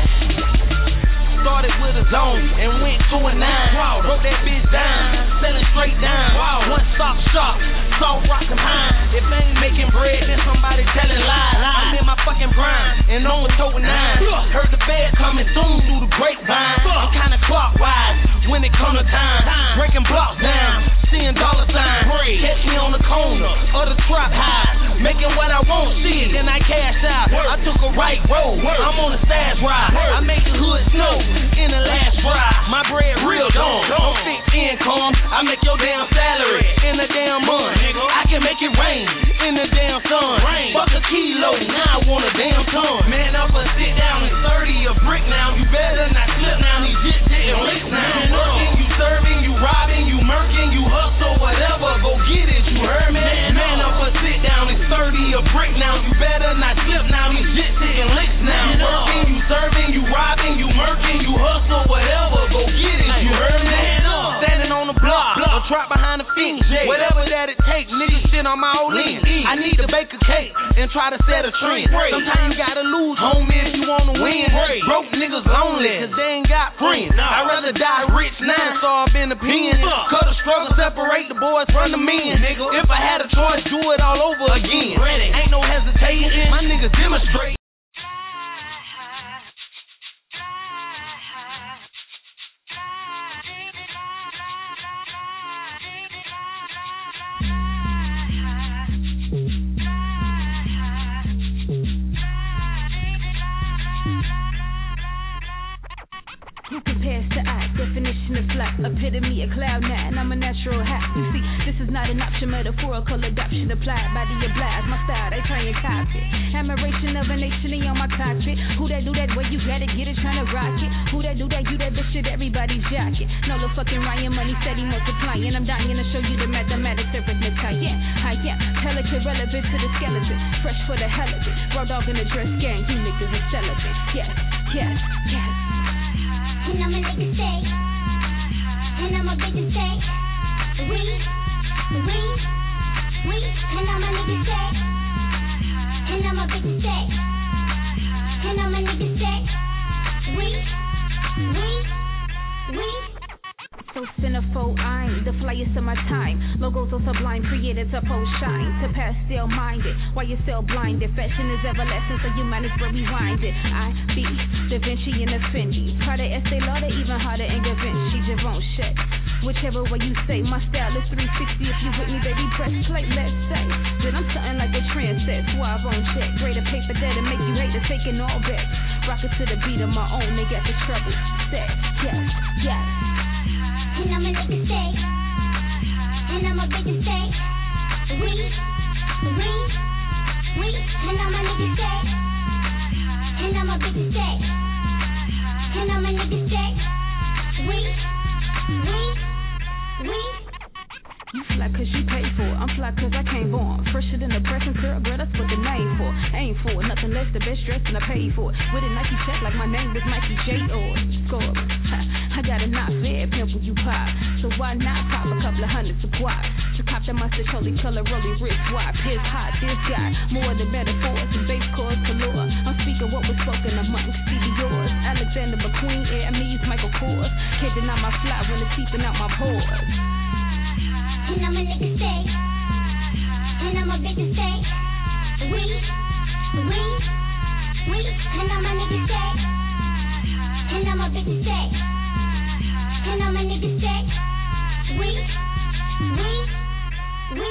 Started with a zone and went to a nine. Wow, broke that bitch down, sell it straight down. Wow, one stop shop, salt rock behind. If they ain't making bread, then somebody telling lies. I'm in my fucking prime and on with toting nine. Heard the bed coming soon through the grapevine. I'm kinda clockwise when it come to time. Breaking blocks down, seeing dollar signs. Catch me on the corner of the trap high, making what I want, shit, then I cash out. I took a right road, I'm on a stash ride. I make the hood snow in the last ride. My bread real dumb, on fixed income. I make your damn salary in a damn month. I can make it rain in the damn sun. Fuck a kilo, now I want a damn ton. Man up and sit down and thirty a brick now. You better not slip now, these shit didn't lick now. You working, you serving, you robbing, you murking, you hustle, whatever, go get it, you heard me? Man up and sit down, it's thirty a brick now. You better not slip now, these shit didn't lick now. Working, you serving, you robbing, you murking, you hustle, whatever, go get it, you heard me? Standing on the block, or trap behind the fence, whatever that it takes, niggas shit on my old lens. I need to bake a cake and try to set a trend. Sometimes you gotta lose, homie, if you wanna win. Broke niggas lonely, cause they ain't got friends. I'd rather die rich now, so I've been a pen. Cut the struggle, separate the boys from the men. If I had a choice, do it all over again. Ain't no hesitating, my niggas demonstrate. Who compares to I? Definition of flat, epitome, a cloud nine. I'm a natural hat. You see, this is not an option, metaphorical adoption applied. Body of blast, my style, they try and copy. Admiration of a nation on my cockpit. Who that do that way, you gotta get it, tryna rock it. Who that do that, you that bitch shit, everybody's jacket. No the fucking Ryan, money steady multiplying. I'm dying to show you the mathematics, everything yeah, I am delicate, relevant to the skeleton. Fresh for the hell of it. Raw dog in the dress gang, you niggas are celibate. Yes, yes, yes. And I'm a nigga say, and I'm a bitch say, we, we, we. And I'm a nigga say, and I'm a bitch say, and I'm a nigga say, we, we, we. So centerfold, I'm the flyest of my time. Logos are sublime, created to post shine. To pass still minded, while you're still blinded. Fashion is everlasting, so you might as well rewind it. I be Da Vinci and the Fendi. Prada, Estee Lauder, even harder and Da Vinci. Givenchy, whichever way you say. My style is three sixty. If you with me, baby, press play. Let's say that I'm something like a trendset. Suave on check, greater paper that'll make you hate to taking all back. Rock it to the beat of my own. They got the trouble set. Yes, yes. And I'm a nigga say, and I'm a bitch say, we, we, we. And I'm a nigga say, and I'm a bitch say, and I'm a nigga say, we, we, we. You fly cause you pay for it, I'm fly cause I came born. Fresher than the present girl, girl, that's what the name for. Aim for it, nothing less, the best dress and I pay for it. With a Nike check like my name was Nike J or score. I got a not fair pimple you pop, so why not pop a couple of hundred supply? To cop the mustard, holy color, rolling wrist wide. Piss hot, this guy, more than metaphors and base chords galore. I'm speaking what was spoken amongst C D Os. Alexander McQueen, Air Me's Michael Kors. Can't deny my fly when it's seeping out my pores. And I'm a nigga say, and I'm a bitch say, we, we, we. And I'm a nigga say, and I'm a bitch say, and I'm a nigga say, we, we, we.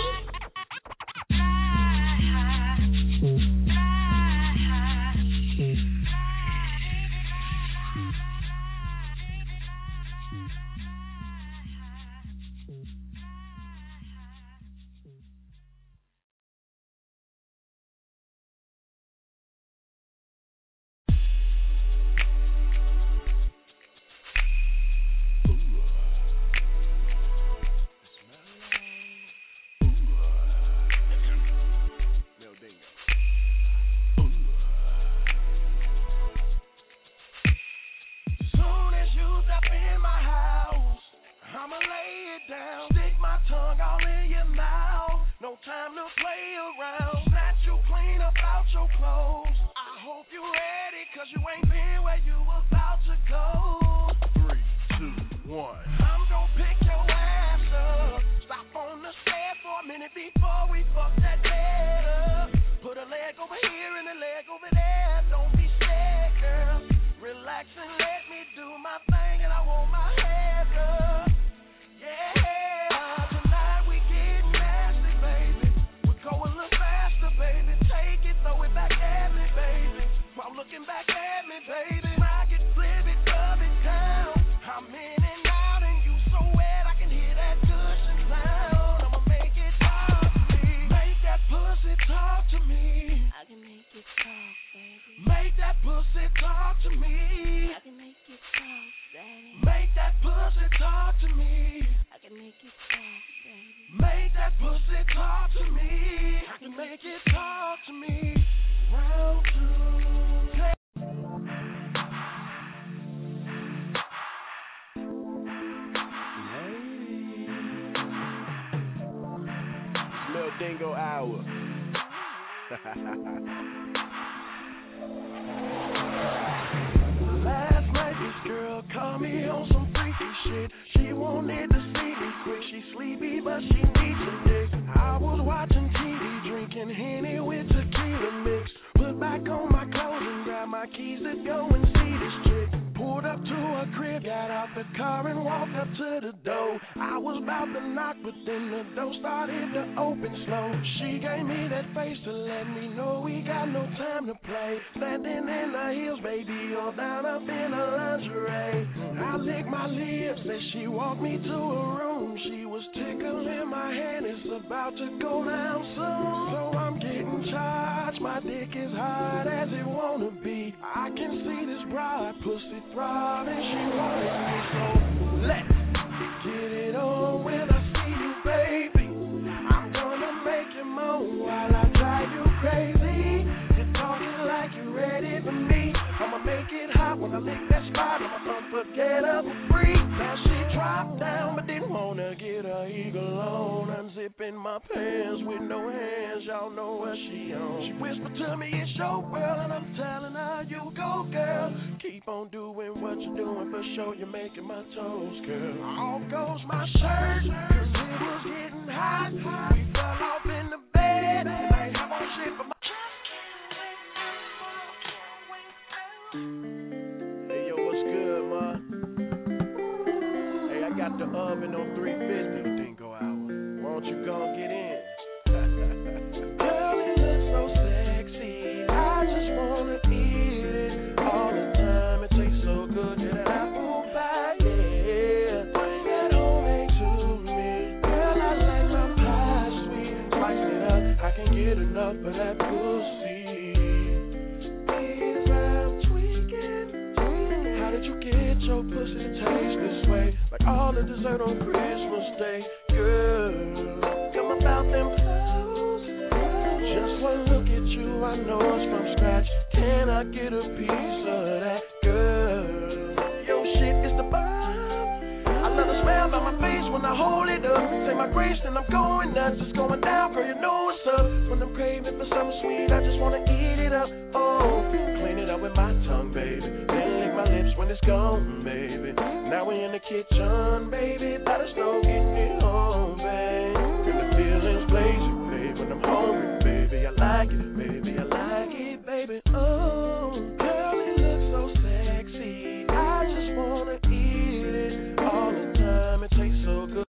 Dingo Hour. Last night this girl called me on some freaky shit. She wanted to see me quick. She sleepy but she needs a dick. I was watching T V, drinking Henny with tequila mix. Put back on my clothes and grab my keys to go and see this chick. Pulled up up to her crib, got out the car and walked up to the door. I was about to knock, but then the door started to open slow. She gave me that face to let me know we got no time to play. Standing in the hills, baby, all down up in her lingerie. I licked my lips as she walked me to her room. She was tickling my hand, it's about to go down soon. So I'm getting charged, my dick is hard as it wanna be. I can see this broad pussy throbbing, she wanted me, so let's get it on when I see you, baby. I'm gonna make you moan while I drive you crazy. You're talking like you're ready for me. I'ma make it hot when I lick that spot. I'm an unforgettable freak. Now she dropped down but didn't wanna get her eagle on. Unzipping my pants with no hands, y'all know what she on. She whispered to me, it's your world, and I'm telling her, you go, girl. Keep on doing what you're doing, for sure you're making my toes, girl. Off goes my shirt, cause it was getting hot. We fell off in the bed, and I have on shit for my... Hey, yo, what's good, ma? Hey, I got the oven on three fifty, Dingo hour. Why don't you go and get in? Girl, it looks so sexy. I just wanna eat it all the time. It tastes so good that apple pie, yeah. Bring that homemade to me. Girl, I like my pie sweet. Spice it up, I can't get enough of that pussy. Get your pussy to taste this way, like all the dessert on Christmas Day. Girl, come about them clothes. Just one look at you, I know it's from scratch. Can I get a piece of that? Girl, your shit is the bomb. I love the smell by my face when I hold it up. Say my grace and I'm going nuts. It's going down, girl, you know what's up. When I'm craving for something sweet, I just wanna eat it up. Oh, clean it up with my tongue, baby. My lips when it's gone, baby. Now we in the kitchen, baby. Let us know getting it home, babe. And the feelings blazing, baby. When I'm hungry, baby, I like it, baby. I like it, baby. Oh, girl, it looks so sexy. I just wanna eat it all the time. It tastes so good.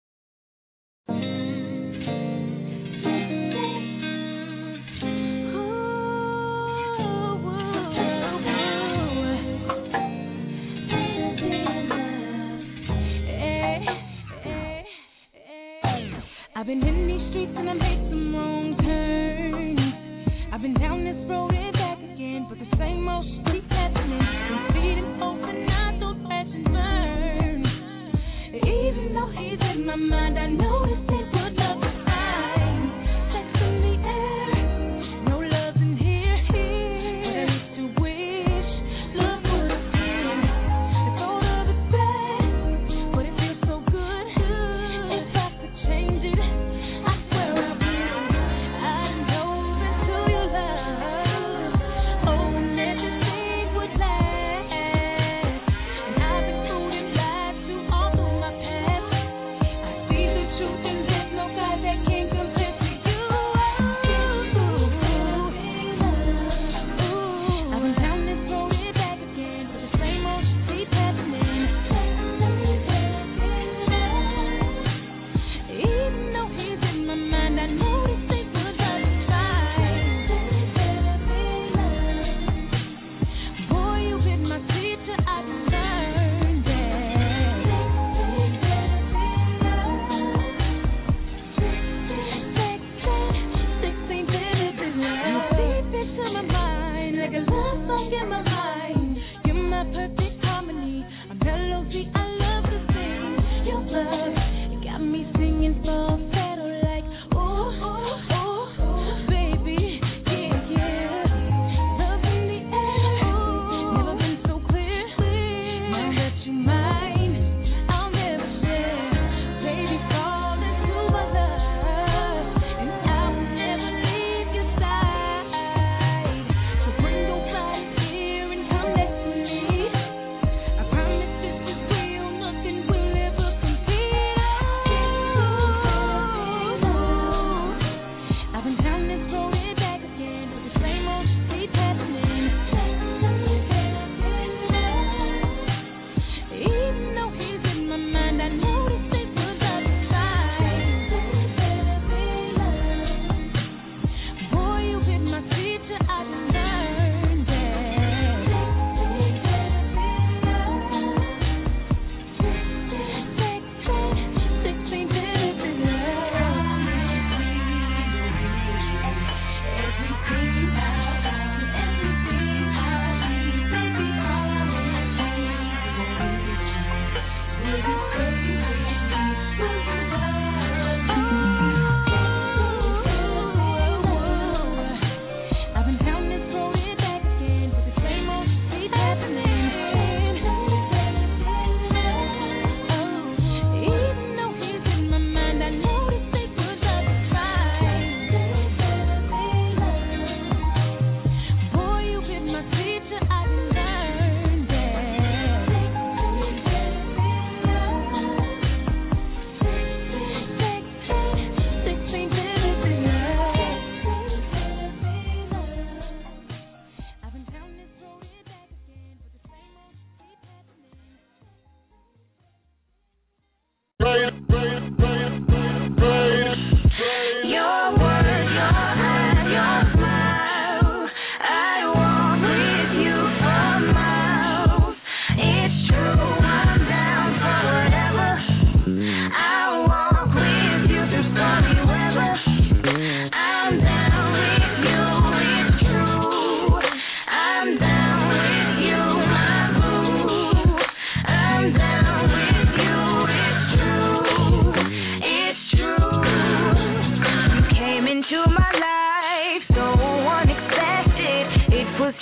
I've been in these streets and I made some wrong turns. I've been down this road and back again, but the same old shit keeps happening. I'm feeding open, I those passion burn. Even though he's in my mind, I know this ain't what love is like. Sex in the air, no love in here, but I used to wish love would have been. The thought of it's bad, but it feels so good. If I could change it,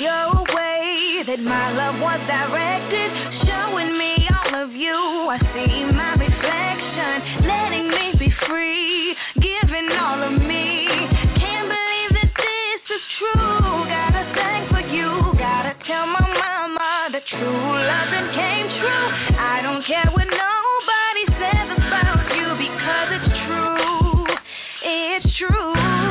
your way, that my love was directed, showing me all of you. I see my reflection, letting me be free, giving all of me. Can't believe that this is true. Gotta thank for you, gotta tell my mama the true loving came true. I don't care what nobody says about you, because it's true, it's true.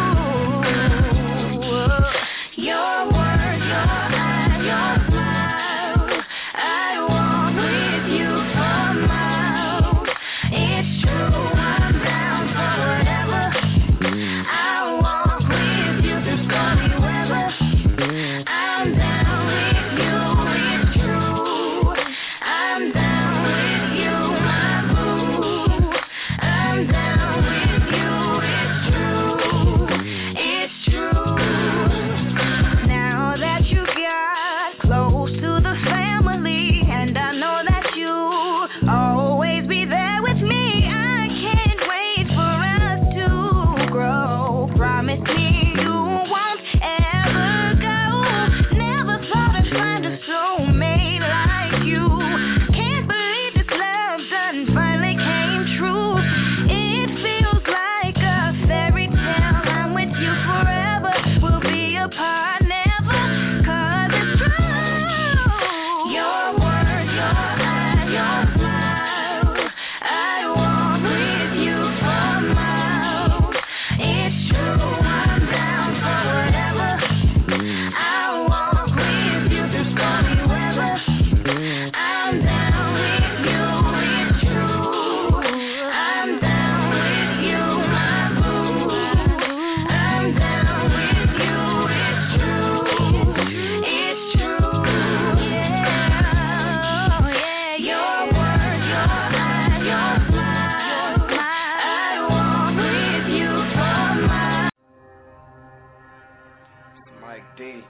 Your words, your eyes, your smile, I walk with you for miles. It's true, I'm down for whatever. I walk with you through stormy weather. I'm down with you, it's true. I'm down with you, my boo. I'm down with you, it's true. It's true. Now that you got close to the family, and I know that you always be there with me, I can't wait for us to grow. Promise me you won't ever go. Never thought I'd find a soulmate like you. Can't believe this love done finally came true. It feels like a fairy tale. I'm with you forever. We'll be apart never, 'cause it's true. Your words, your eyes, your smile, I walk with you for miles. It's true, I'm down for whatever. I walk with you through stormy weather. I'm down with you, it's true. I'm down with you, my boo. I'm down with you, it's true. It's true, yeah, yeah. Your words, your eyes, your smile, I walk with you for miles. Mike D.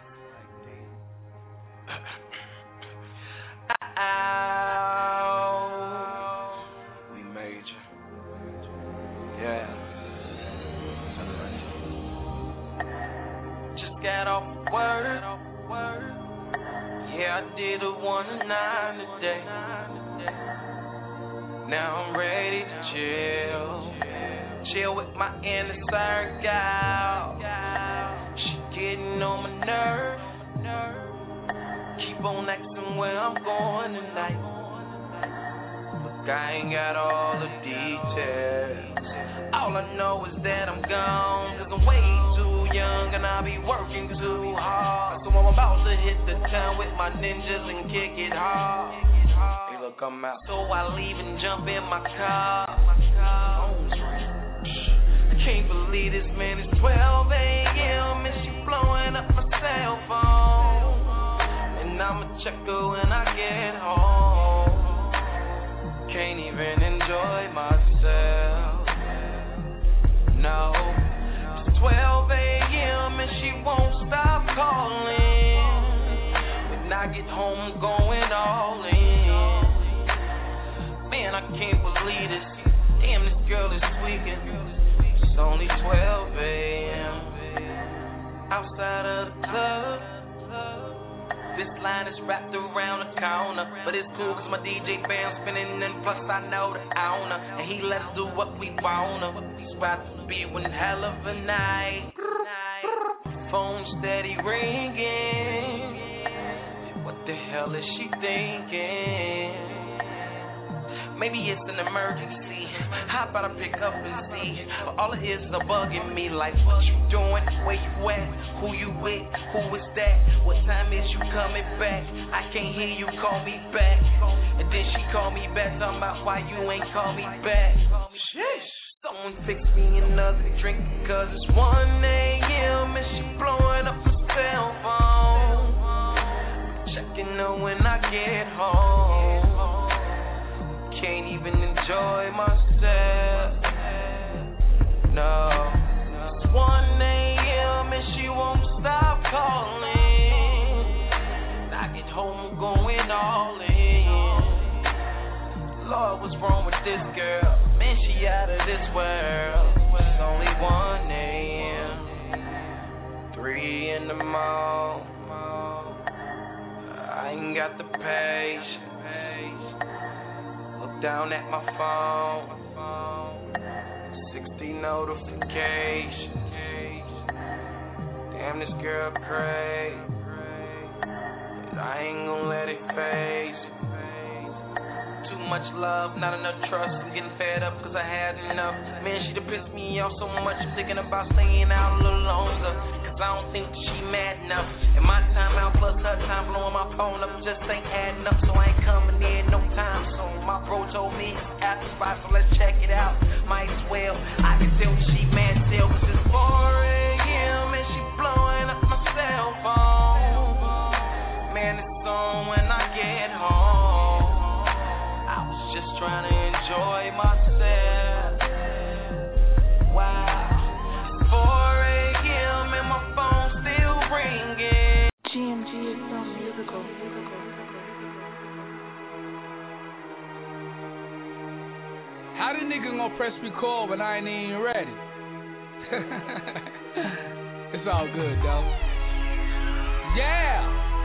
We major. Yeah. Just got off work. Yeah, I did a one to nine today. Now I'm ready to chill. Chill with my inner circle. She getting on my nerves. Keep on asking where I'm going tonight. Look, I ain't got all the details. All I know is that I'm gone, 'cause I'm way too young and I be working too hard. So I'm about to hit the town with my ninjas and kick it hard. Hey, look, I'm out. So I leave and jump in my car. I can't believe this, man. It's twelve a.m. and she blowing up my cell phone. And I'ma check her when I get home. Can't even enjoy myself. No, it's twelve a.m. and she won't stop calling. When I get home, I'm going all in. Man, I can't believe this. Damn, this girl is tweaking. It's only twelve a.m. outside of the club. This line is wrapped around the corner, but it's cool 'cause my D J band's spinning, and plus I know the owner, and he let us do what we wanna. It's about to be one hell of a night. Phone steady ringing. What the hell is she thinking? Maybe it's an emergency. How about I pick up and see? But all it is is a bug in me, like what you doing, where you at, who you with, who is that, what time is you coming back? I can't hear you call me back. And then she called me back, talking about why you ain't call me back. Sheesh. Someone fix me another drink, 'cause it's one a.m. and she blowing up my cell phone. Checking her when I get home. Can't even enjoy myself. No, it's one a.m. and she won't stop calling. I get home, going all in. Lord, what's wrong with this girl? Man, she out of this world. It's only one a.m. Three in the morning. got the page. Look down at my phone. sixty notifications. Damn, this girl crazy. But I ain't gon' let it phase. Too much love, not enough trust. I'm getting fed up cause I had enough. Man, she done pissed me off so much. I'm thinking about staying out a little longer. I don't think she mad enough. And my time out plus her time blowing my phone up just ain't adding up. So I ain't coming in no time soon. My bro told me it's after five, so let's check it out. Might as well. I can tell she mad still cause it's four a.m. and she blowing up my cell phone. Man, it's on when I get home. I was just trying to enjoy myself. Wow. four a.m. and my phone still ringing. G M G is so musical. How the nigga gonna press record when I ain't even ready? It's all good, though. Yeah!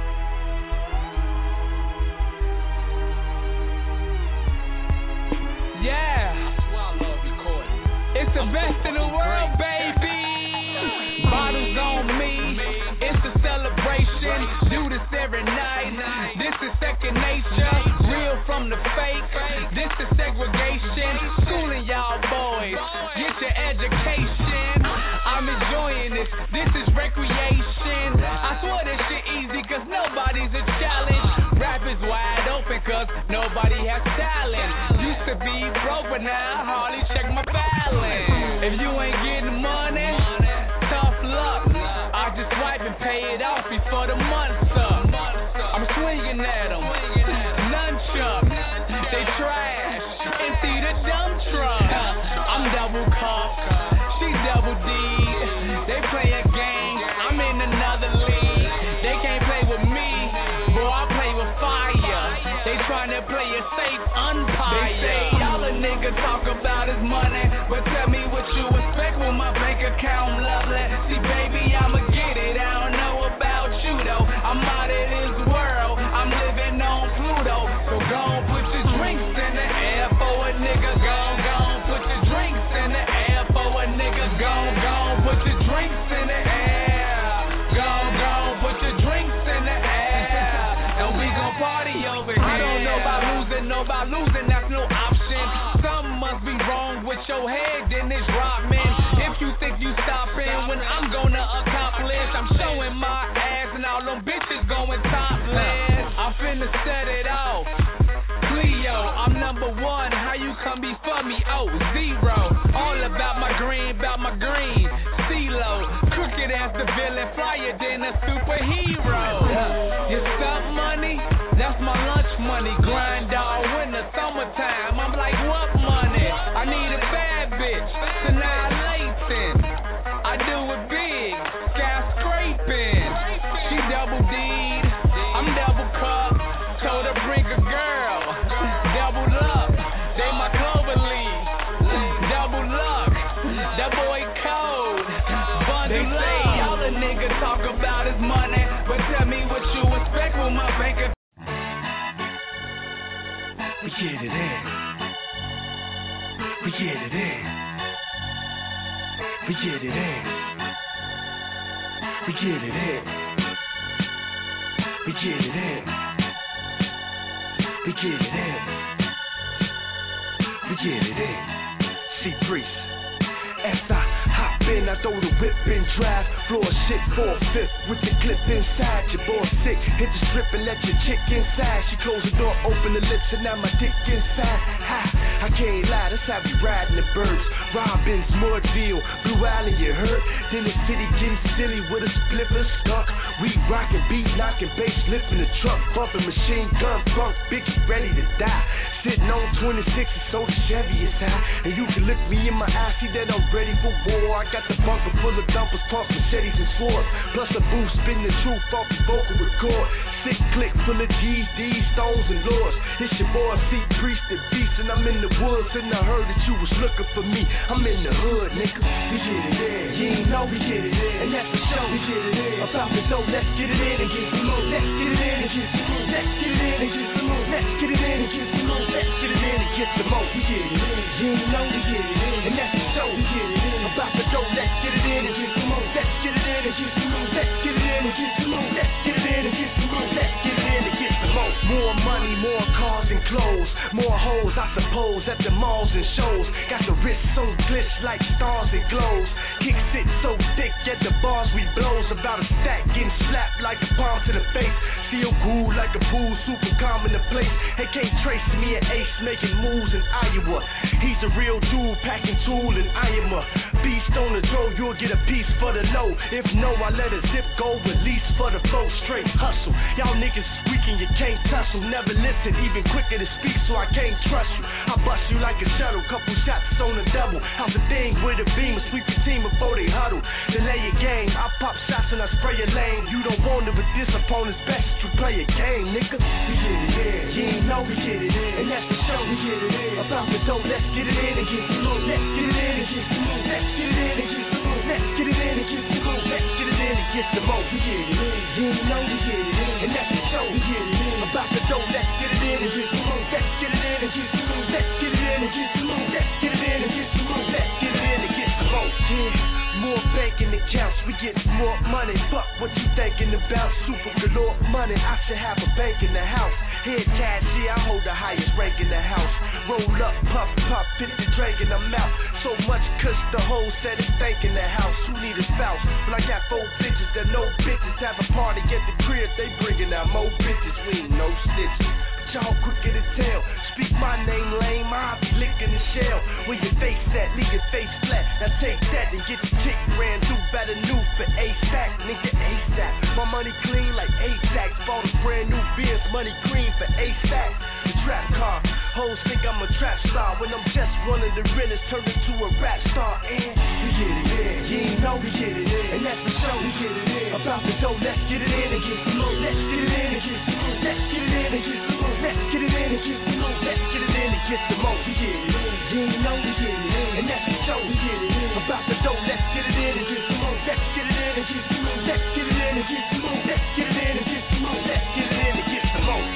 Yeah! That's why I love recording. It's the best in the world, baby! Bottles on me. It's a celebration. Do this every night. This is second nature. Real from the fake. This is segregation. Schooling y'all boys. Get your education. I'm enjoying this. This is recreation. I swear this shit easy cause nobody's a challenge. Rap is wide open cause nobody has talent. Used to be broke but now I hardly check my balance. If you ain't getting money, tough luck. I just wipe and pay it off before the month's up. I'm swinging at them. Nunchuck. They trash. Empty the dump truck. I'm double cup. She double D. They play a game. I'm in another league. They can't play with me. Boy, I play with fire. They trying to play a safe umpire. They say all a nigga talk about is money. But tell me what you expect with my bank account lovely. See, baby, I'ma get it. I don't know about you, though. I'm out of this world. I'm living on Pluto. So go on, put your drinks in the air for a nigga. Go on, go on, put your drinks in the air for a nigga. Go on, go on, put your drinks in the air. Go on, go on, put your drinks in the air. And we gon' party over here. I don't know about losing, know about losing, that's no option. Something must be wrong with your head, then it's rock, man. If you think you stopping when I'm gonna accomplish, I'm showing my ass and all them bitches going topless. I'm finna set it off. Cleo, I'm number one. How you come before me? Oh, zero. All about my green, about my green. CeeLo, crooked as the villain, flyer than a superhero. You stop money? That's my lunch money. Grind all winter, summertime. I'm like, what money? I need a bad bitch. Annihilating. I do it big. Skyscraping. She double D'd. I'm double cup. Told her bring a girl. Double up. They my Clover Leaf. Double luck. That boy cold. Bundle they say up. All a nigga talk about is money. But tell me what you expect with my bank account. We get it in. We get it in. We get it in. We get it in. We get it in. We get it in. We get it in. See Priest. As I hop in, I throw the whip and drive. Floor shit, four fifth with the clip inside. Your boy sick, hit the strip and let your chick inside. She close the door, open the lips, and now my dick inside. Ha, I can't lie, that's how we riding the birds. Robbins, Mudville, Blue Island, you heard? Then the city getting silly with a split and skunk. We rockin', beat knockin', bass lifting the truck, bumpin' machine gun, drunk, bitch ready to die. Sitting on twenty-sixes, so the Chevy is high. And you can look me in my eye, see that I'm ready for war. I got the bunker full of dumpers, talk machetes and swords. Plus a boost, spin the truth off the vocal record. Sick click full of G's, D's, stones, and lords. It's your boy, C Priest and Beast, and I'm in the woods. And I heard that you was looking for me. I'm in the hood, nigga. We get it in. You ain't know we get it in. And that's the show. We get it in. About the dough, let's get it in and get some more. Let's get it in and get some more. Let's get it in. get it in. You ain't know we get it in. And that's the show, we get it in. About to go, let's get it in and get some more. Let's get it in and get some more. Let's get it in and get some more. Let's get it in and get some more. Let's get it in and get some more. More money, more cars and clothes. More hoes, I suppose, at the malls and shows. Got the wrist so glitch like stars and glows. Kick sit so thick at the bars we blows. About a stack getting slapped like a palm to the face. Feel cool like a pool, super calm in the place. Hey, can't trace me and Ace making moves in Iowa. He's a real dude, packing tool and I am a beast on the road. You'll get a piece for the low. If no, I let a zip go, release for the folks. Straight hustle. Y'all niggas squeaking, you can't tussle. Never listen, even quicker to speak, so I can't trust you. I bust you like a shuttle, couple shots on the double. How's the thing with a beam, sweep your team before they huddle. Delay your game, I pop shots and I spray your lane. You don't want it, but this opponent's best to play a game, nigga. We get it in, you ain't know we get it in. And that's the show, we get it in. About the dough, let's get it in and get some more. Let's get it in and get some more. Let's get it in and get some more. Let's get it in and get some more. Let's get it in and get some more. We get it in, you ain't know we get it in. And that's the show, we get it in. About the dough, let's get it in and get some more. Let's get it in and get some more. Let's get it in and get some more. Let's get it in and get some more. Let's get it in and get some more. Yeah, more banking accounts, we get more money. Fuck what you thinking about, super galore money. I should have a bank in the house. Head cash, yeah, I hold the highest rank in the house. Roll up, puff, puff, fifty drink and I'm out. So much cause the whole set is stank in the house. Who need a spouse? But I got four bitches that no bitches. Have a party at the crib, they bringing out more bitches. We ain't no stitches. Y'all quicker to tell. Speak my name, lame, I'll be licking the shell. Where your face at, leave your face flat. Now take that and get your kick ran through. Better new for ASAP, nigga ASAP. My money clean like ASAP. Bought a brand new Benz, money green for ASAP. The trap car, hoes think I'm a trap star. When I'm just one of the realest, turn into a rap star. And we get it in, you ain't know we get it in. And that's the show, we get it in. About the dough, let's get it in and get some more. Let's get it in and get some more. Let's get it in and get some more. Let's get it in and get some more. Let's get it in and get some more. We get it in, you ain't know we get it in. And that's the show, we get it in. About the dough, let's get it in and get some more. Let's get it in and get some more. Let's get it in and get some more. Let's get it in and get some more. Let's get it in and get some more.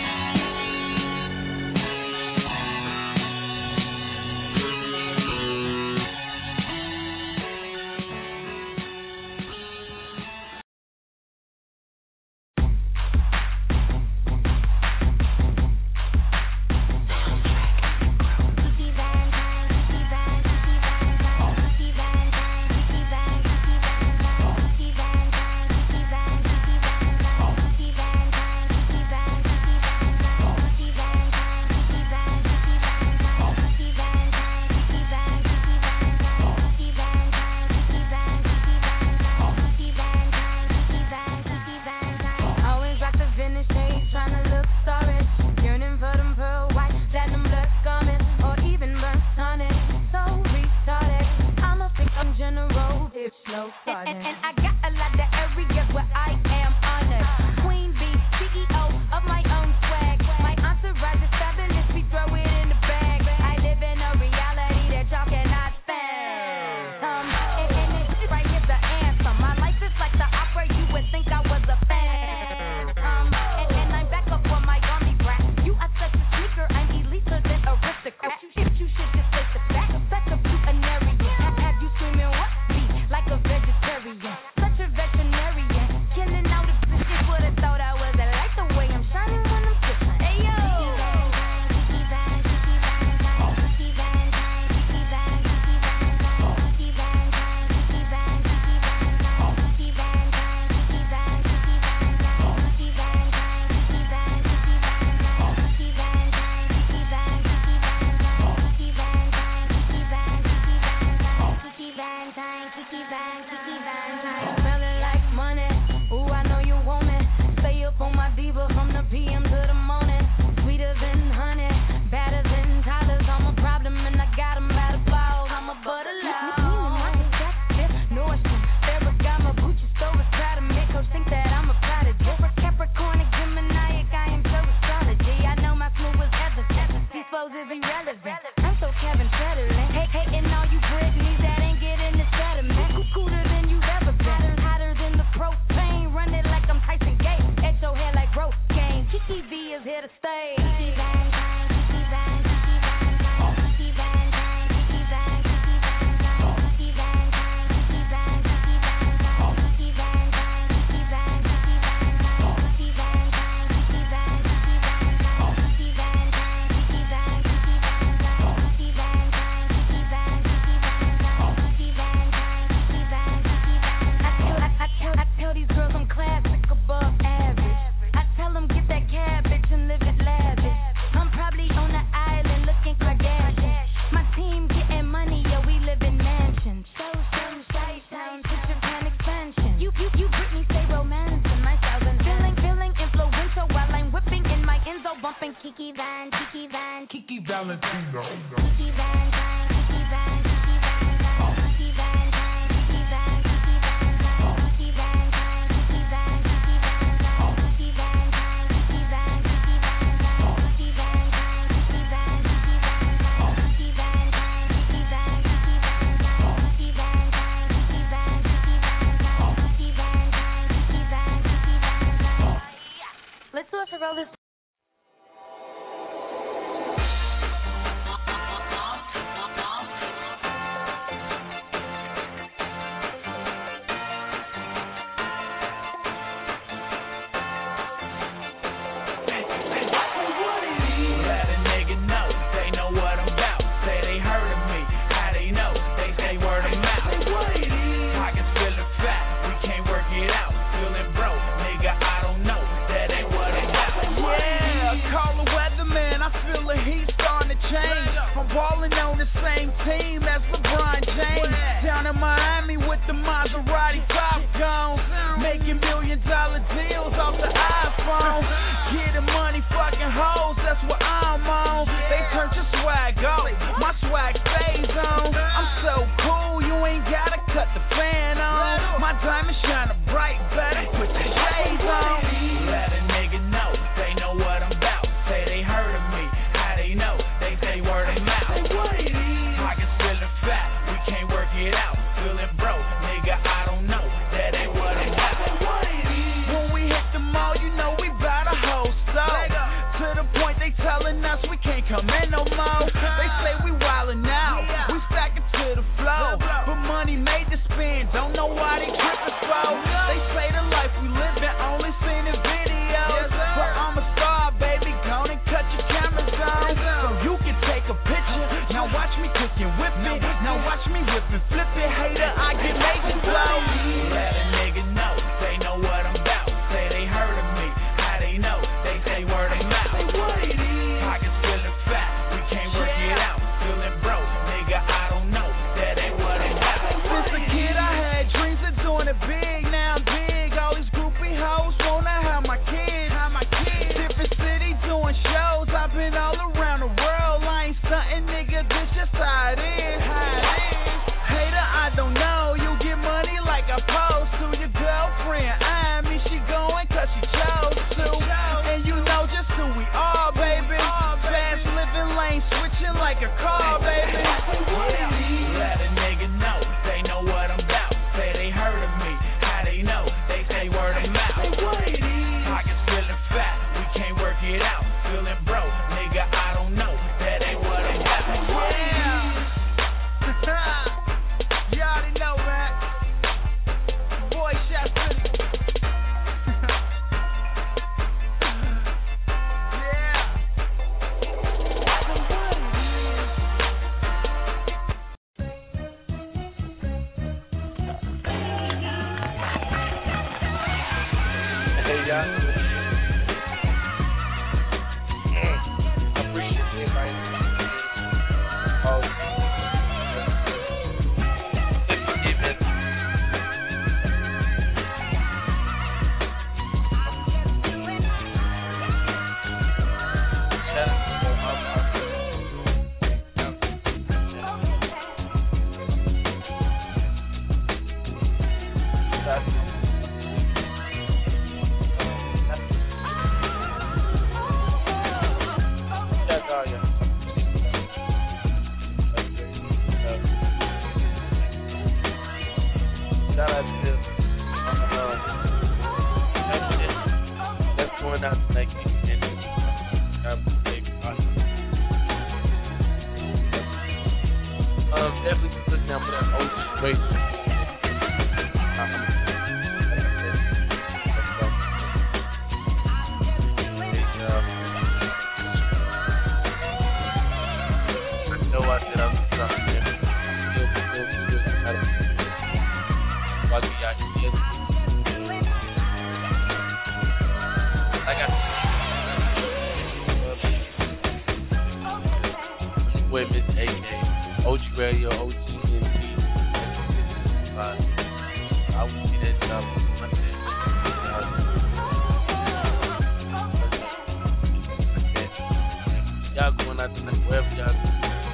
Here to stay. Kiki Van, Kiki Van, Kiki Valentino. Kiki Van, Van, Kiki Van, Kiki Van, Van, Kiki Van, Van, Kiki Van, Kiki Van, Van, Kiki Van, Van, Kiki Van, Kiki Van, Van, Kiki Van, Van, Kiki Van, Kiki Van, Van, Kiki Van, Van, Kiki Van, Kiki Van, Van, Kiki Van, Van, Kiki Van, Kiki Van, Van, Kiki Van, Van, Kiki Van, Kiki Van, Van, Kiki Van, Van, Kiki Van, Kiki Van, Van. Let's do it for brothers. Balling on the same team as LeBron James. Down in Miami with the Maserati top gone. Making million dollar deals off the iPhone. Getting money, fucking hoes, that's what I'm on. They turned your swag off, my swag stays on. I'm so cool, you ain't gotta cut the fan on. My diamond shining bright, better put the shades on. Let a nigga know, they know what I'm about. Say they heard of me, how they know? They say word of mouth. Pockets feeling fat, we can't work it out. Feeling broke, nigga, I don't know. That ain't what I'm about. When we hit the mall, you know we bout a whole soul. To the point they telling us we can't come in no more. They say we wildin' out, we stack it to the flow. But money made to spend, don't know why they trippin' so. They say the life we livin', only seen in videos. But I'm a star, baby, go and cut your cameras on. So you can take a picture, now watch me cook and whip it. Now watch me whip and flip it, hater, I get major blow. Let a nigga know, they know what I'm about. Say they heard of me, how they know? They say word of mouth. Pockets feeling fat, we can't work it out. Feeling broke, nigga, I don't know. That ain't what I'm about. Since a kid I had dreams of doing it big, now I'm big. All these groupie hoes wanna have my kids. Different city doing shows, I've been all around the world. I ain't stuntin', nigga, this just how it is. Hater, I don't know, you get money like I post to your girlfriend. I mean, she going cause she chose to. And you know just who we are, baby. Fast living lane switching like a car, baby. Let a nigga know, they know what I'm about. Say they heard of me, how they know? They say word of mouth. Pockets feeling fat, we can't work it out. Feeling broke, nigga, I don't know. That ain't what I'm about. You already know, man. Boy, Chef City. Hey, y'all. I appreciate everybody. Oh, let's forgive it. Y'all going out tonight, wherever y'all going.